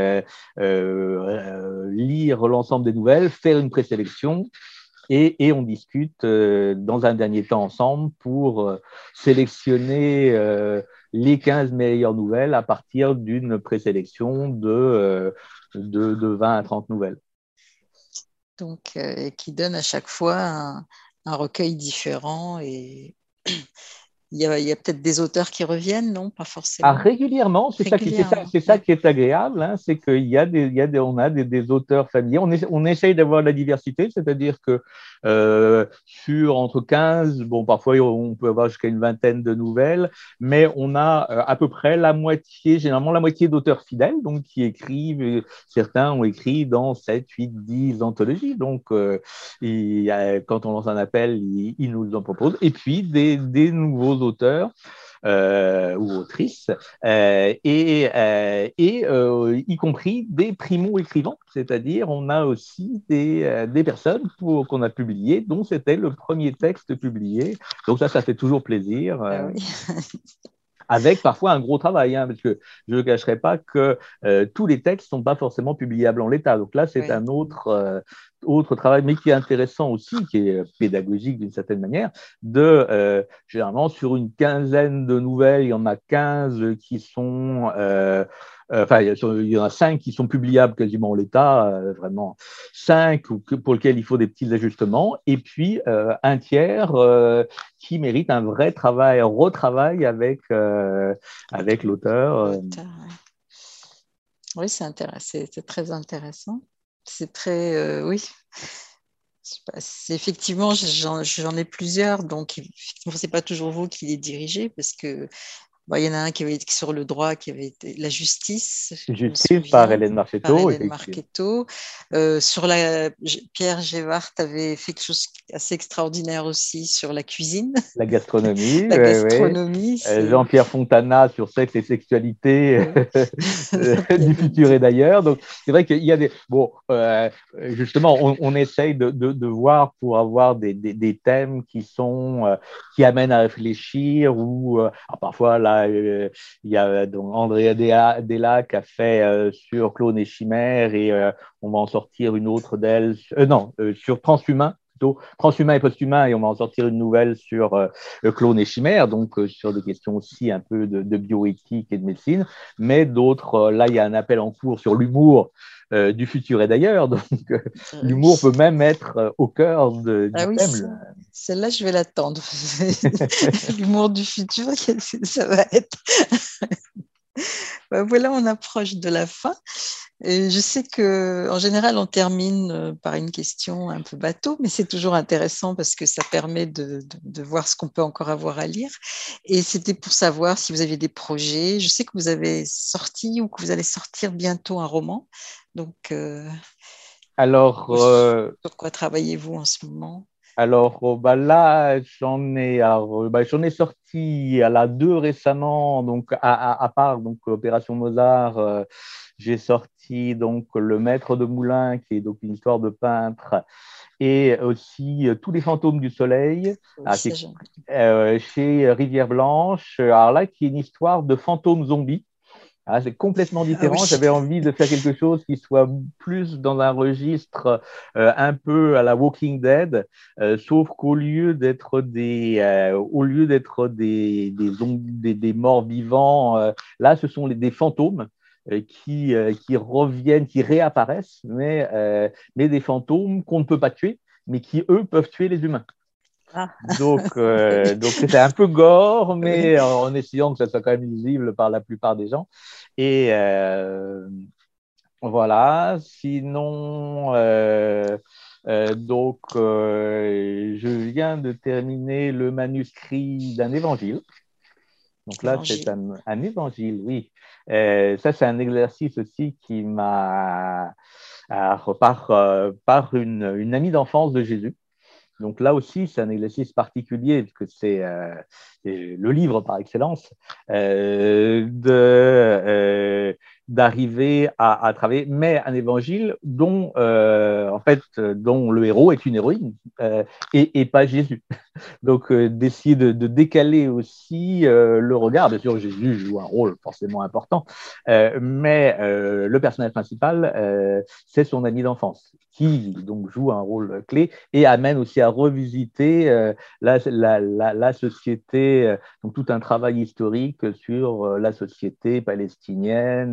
lire l'ensemble des nouvelles, faire une présélection. Et on discute dans un dernier temps ensemble pour sélectionner les 15 meilleures nouvelles à partir d'une présélection de 20 à 30 nouvelles. Donc, qui donne à chaque fois un recueil différent et il y a peut-être des auteurs qui reviennent, non? Pas Ah, forcément. régulièrement, Régulièrement, c'est ça ouais. qui est agréable, hein, c'est qu'il y a on a des auteurs familiers. On essaye d'avoir la diversité, c'est-à-dire que sur entre 15, bon, parfois on peut avoir jusqu'à une vingtaine de nouvelles, mais on a à peu près la moitié, généralement la moitié d'auteurs fidèles, donc qui écrivent, certains ont écrit dans 7, 8, 10 anthologies, donc quand on lance un appel, ils nous en proposent, et puis des nouveaux auteurs ou autrices, y compris des primo-écrivants, c'est-à-dire on a aussi des personnes qu'on a publiées, dont c'était le premier texte publié. Donc ça fait toujours plaisir. Ah oui. Avec parfois un gros travail, hein, parce que je ne cacherai pas que tous les textes ne sont pas forcément publiables en l'état. Donc là, c'est Oui. un autre travail, mais qui est intéressant aussi, qui est pédagogique d'une certaine manière, généralement, sur une quinzaine de nouvelles, il y en a 15 qui sont enfin, il y en a 5 qui sont publiables quasiment en l'état, vraiment 5 pour lesquels il faut des petits ajustements, et puis un tiers qui mérite un vrai travail, un retravail avec l'auteur. L'auteur, ouais. Oui, c'est très intéressant. C'est très, oui. Effectivement, j'en ai plusieurs, donc effectivement, c'est pas toujours vous qui les dirigez, parce que bon, il y en a un qui avait été sur le droit, qui avait été la justice, je me Justice par souviens, Hélène par Marchetto, Hélène effectivement. Marchetto. Sur Pierre Gévart avait fait quelque chose assez extraordinaire aussi sur la cuisine, La gastronomie, la ouais, ouais. gastronomie. C'est Jean-Pierre Fontana sur sexe et sexualité oui. Il y du avait futur et d'ailleurs. Donc, c'est vrai qu'il y a des. Bon, justement, on essaye de voir pour avoir des thèmes qui amènent à réfléchir ou parfois, là, il y a donc Andrea Della qui a fait sur Clone et Chimère et on va en sortir une autre d'elle. Non, sur Transhumain. Transhumain et posthumain, et on va en sortir une nouvelle sur clones et chimères, donc sur des questions aussi un peu de bioéthique et de médecine, mais d'autres, là, il y a un appel en cours sur l'humour du futur et d'ailleurs, donc l'humour oui. peut même être au cœur Ah du oui, thème. celle-là, je vais l'attendre. L'humour du futur, ça va être. Ben voilà, on approche de la fin. Et je sais que en général, on termine par une question un peu bateau, mais c'est toujours intéressant parce que ça permet de voir ce qu'on peut encore avoir à lire. Et c'était pour savoir si vous aviez des projets. Je sais que vous avez sorti ou que vous allez sortir bientôt un roman. Donc, Alors, sur quoi travaillez-vous en ce moment? bah là, j'en ai sorti à la deux récemment, donc à part donc Opération Mozart, j'ai sorti donc Le Maître de Moulin, qui est donc une histoire de peintre, et aussi Tous les fantômes du soleil, Oui, ça, j'aime. chez Rivière Blanche. Alors là, qui est une histoire de fantômes zombies. Ah, c'est complètement Ah différent. oui. J'avais envie de faire quelque chose qui soit plus dans un registre un peu à la Walking Dead, sauf qu'au lieu d'être des morts vivants, là, ce sont des fantômes qui reviennent, qui réapparaissent, mais des fantômes qu'on ne peut pas tuer, mais qui, eux, peuvent tuer les humains. Ah, Donc c'était un peu gore, oui. mais en essayant que ça soit quand même lisible par la plupart des gens. Et voilà, sinon, je viens de terminer le manuscrit d'un évangile. Donc là, c'est Évangile. un évangile, oui. Ça, c'est un exercice aussi qui m'a par une amie d'enfance de Jésus. Donc là aussi, c'est un exercice particulier, parce que c'est le livre par excellence, d'arriver à travailler, mais un évangile dont le héros est une héroïne et pas Jésus. Donc, d'essayer de décaler aussi le regard. Bien sûr, Jésus joue un rôle forcément important, mais le personnage principal, c'est son ami d'enfance, qui donc joue un rôle clé et amène aussi à revisiter la société, donc tout un travail historique sur la société palestinienne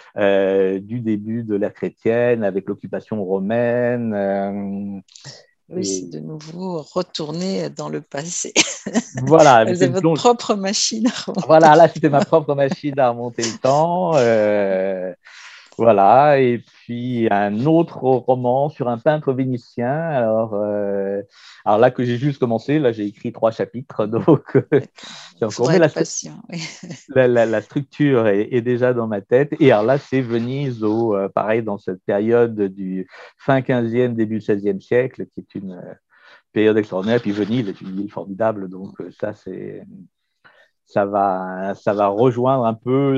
du début de l'ère chrétienne avec l'occupation romaine. Oui, c'est de nouveau retourner dans le passé. Voilà, Vous avez votre propre machine à remonter. Voilà, là, c'était ma propre machine à remonter le temps. Voilà, et puis un autre roman sur un peintre vénitien. Alors là que j'ai juste commencé, là j'ai écrit 3 chapitres, donc c'est encore. Mais patient, oui. la structure est déjà dans ma tête. Et alors là, c'est Venise, pareil, dans cette période du fin 15e, début 16e siècle, qui est une période extraordinaire. Puis Venise est une ville formidable, donc ça va rejoindre un peu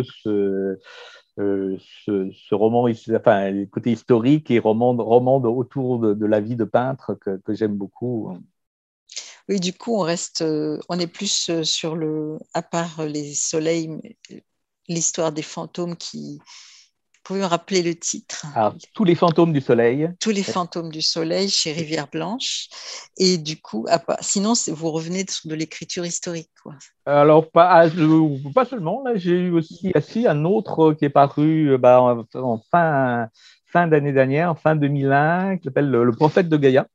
ce roman, enfin, le côté historique et roman autour de la vie de peintre que j'aime beaucoup. Oui, du coup, on est plus sur à part les soleils, l'histoire des fantômes qui. Vous pouvez me rappeler le titre? Alors, Tous les fantômes du soleil. Tous les fantômes du soleil chez Rivière Blanche. Et du coup, sinon, vous revenez de l'écriture historique, quoi. Alors, pas seulement. Là, j'ai eu aussi un autre qui est paru en fin d'année dernière, fin 2001, qui s'appelle Le prophète de Gaïa,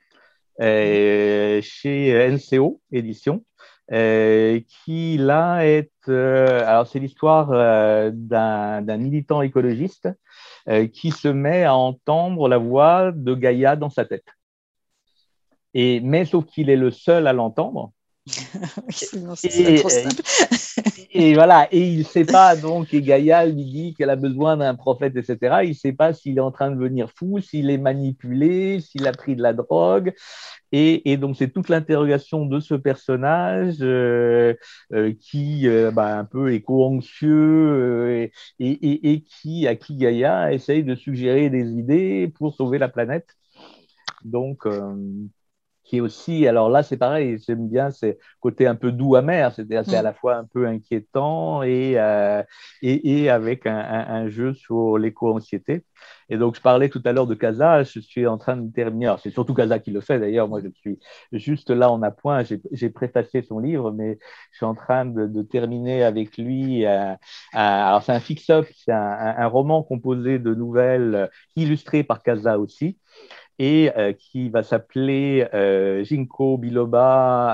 chez NCO Édition. Qui là est, alors c'est l'histoire d'un militant écologiste qui se met à entendre la voix de Gaïa dans sa tête. Mais sauf qu'il est le seul à l'entendre. Sinon, ce serait trop simple. Et voilà, et il ne sait pas, donc, et Gaïa lui dit qu'elle a besoin d'un prophète, etc. Il ne sait pas s'il est en train de devenir fou, s'il est manipulé, s'il a pris de la drogue. Et donc, c'est toute l'interrogation de ce personnage qui un peu éco-anxieux à qui Gaïa essaye de suggérer des idées pour sauver la planète. Donc, qui est aussi, alors là, c'est pareil, j'aime bien, c'est côté un peu doux amer, c'est à la fois un peu inquiétant et avec un jeu sur l'éco-anxiété. Et donc, je parlais tout à l'heure de Casa, je suis en train de terminer, alors c'est surtout Casa qui le fait d'ailleurs, moi je suis juste là en appoint, j'ai préfacé son livre, mais je suis en train de terminer avec lui, alors c'est un fix-up, c'est un roman composé de nouvelles illustrées par Casa aussi, et qui va s'appeler Ginkgo biloba,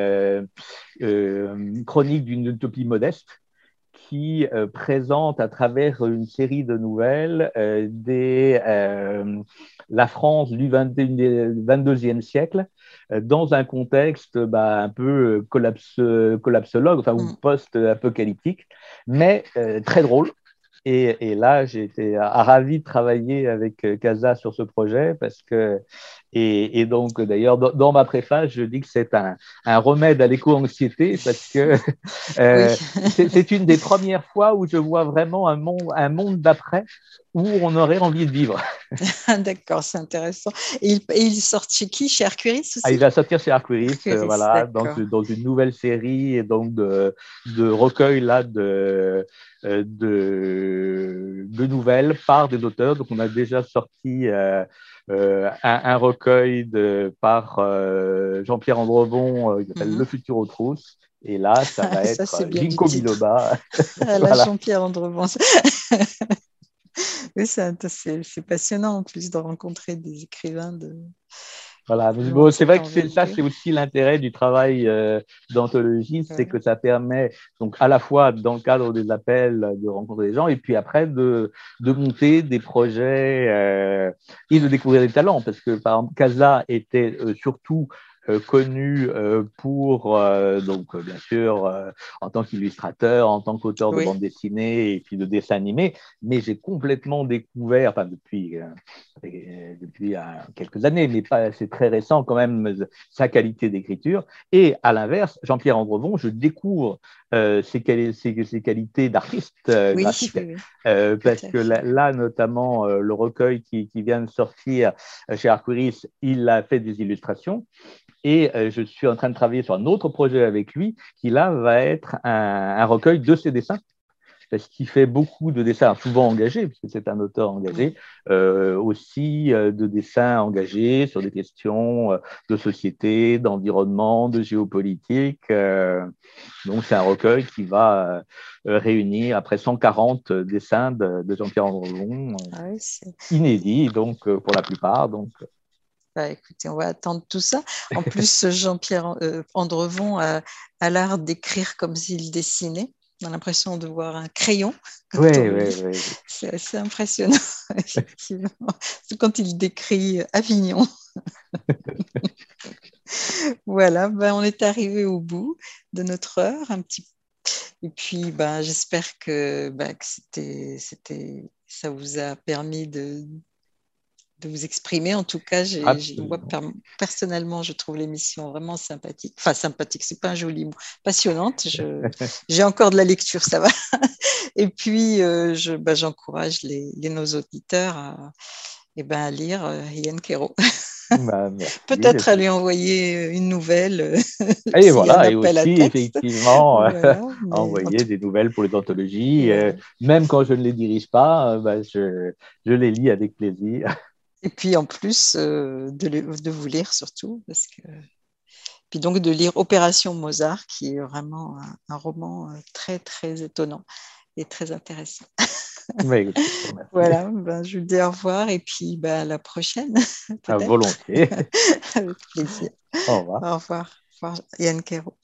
Chronique d'une utopie modeste, qui présente à travers une série de nouvelles la France du 22e siècle dans un contexte un peu collapsologue, enfin, ou post-apocalyptique, mais très drôle. Et là, j'ai été ravi de travailler avec Casa sur ce projet parce que, et donc d'ailleurs, dans ma préface, je dis que c'est un remède à l'éco-anxiété parce que c'est une des premières fois où je vois vraiment un monde d'après où on aurait envie de vivre. D'accord, c'est intéressant. Et il sort chez qui? Chez Arcuris aussi? Il va sortir chez Arcuris, voilà, dans une nouvelle série et donc de recueil là de nouvelles par des auteurs. Donc on a déjà sorti un recueil par Jean-Pierre Andrevon qui s'appelle Le futur aux trousses. Et là, ça va être Ginkgo biloba. Voilà. Jean-Pierre Andrevon. Oui, c'est passionnant en plus de rencontrer des écrivains de. Voilà, bon, c'est vrai que c'est aussi l'intérêt du travail d'anthologie, c'est que ça permet donc à la fois dans le cadre des appels de rencontrer des gens et puis après de monter des projets et de découvrir des talents, parce que par exemple Casa était surtout connu pour, donc bien sûr, en tant qu'illustrateur, en tant qu'auteur de bande dessinée et puis de dessin animé, mais j'ai complètement découvert, enfin depuis quelques années, mais c'est très récent quand même, sa qualité d'écriture. Et à l'inverse, Jean-Pierre Andrevon, je découvre ses qualités d'artiste graphique, parce que là notamment, le recueil qui vient de sortir chez Arcuris, il a fait des illustrations. Et je suis en train de travailler sur un autre projet avec lui qui, là, va être un recueil de ses dessins, parce qu'il fait beaucoup de dessins, souvent engagés, puisque c'est un auteur engagé, aussi de dessins engagés sur des questions de société, d'environnement, de géopolitique. Donc, c'est un recueil qui va réunir après 140 dessins de Jean-Pierre Andrevon, inédits, donc, pour la plupart. Donc, Bah, écoutez, on va attendre tout ça. En plus, Jean-Pierre Andrevon a l'art d'écrire comme s'il dessinait. On a l'impression de voir un crayon Oui, quand on le oui, lit. oui. C'est assez impressionnant, effectivement. C'est quand il décrit Avignon. Voilà, ben, on est arrivé au bout de notre heure, un petit. Et puis, ben, j'espère que ça vous a permis de vous exprimer. En tout cas, moi, Absolument. personnellement, je trouve l'émission vraiment sympathique. Enfin, sympathique, c'est pas un joli mot. Passionnante. J'ai encore de la lecture, ça va. Et puis, j'encourage nos auditeurs à lire Ian Kero. Bah, merci. Peut-être à lui envoyer une nouvelle Et s'il y a un voilà, et appel à aussi texte. effectivement Voilà, mais en envoyer tout des nouvelles pour les anthologies. voilà. Même quand je ne les dirige pas, bah, je les lis avec plaisir. Et puis en plus de vous lire surtout, puis donc de lire Opération Mozart, qui est vraiment un roman très très étonnant et très intéressant. Mais écoutez, je vous remercie. Voilà, ben, je vous dis au revoir et puis ben, à la prochaine, À peut-être. volontiers. Avec plaisir. Au revoir. Au revoir. Au revoir, Yann Kero.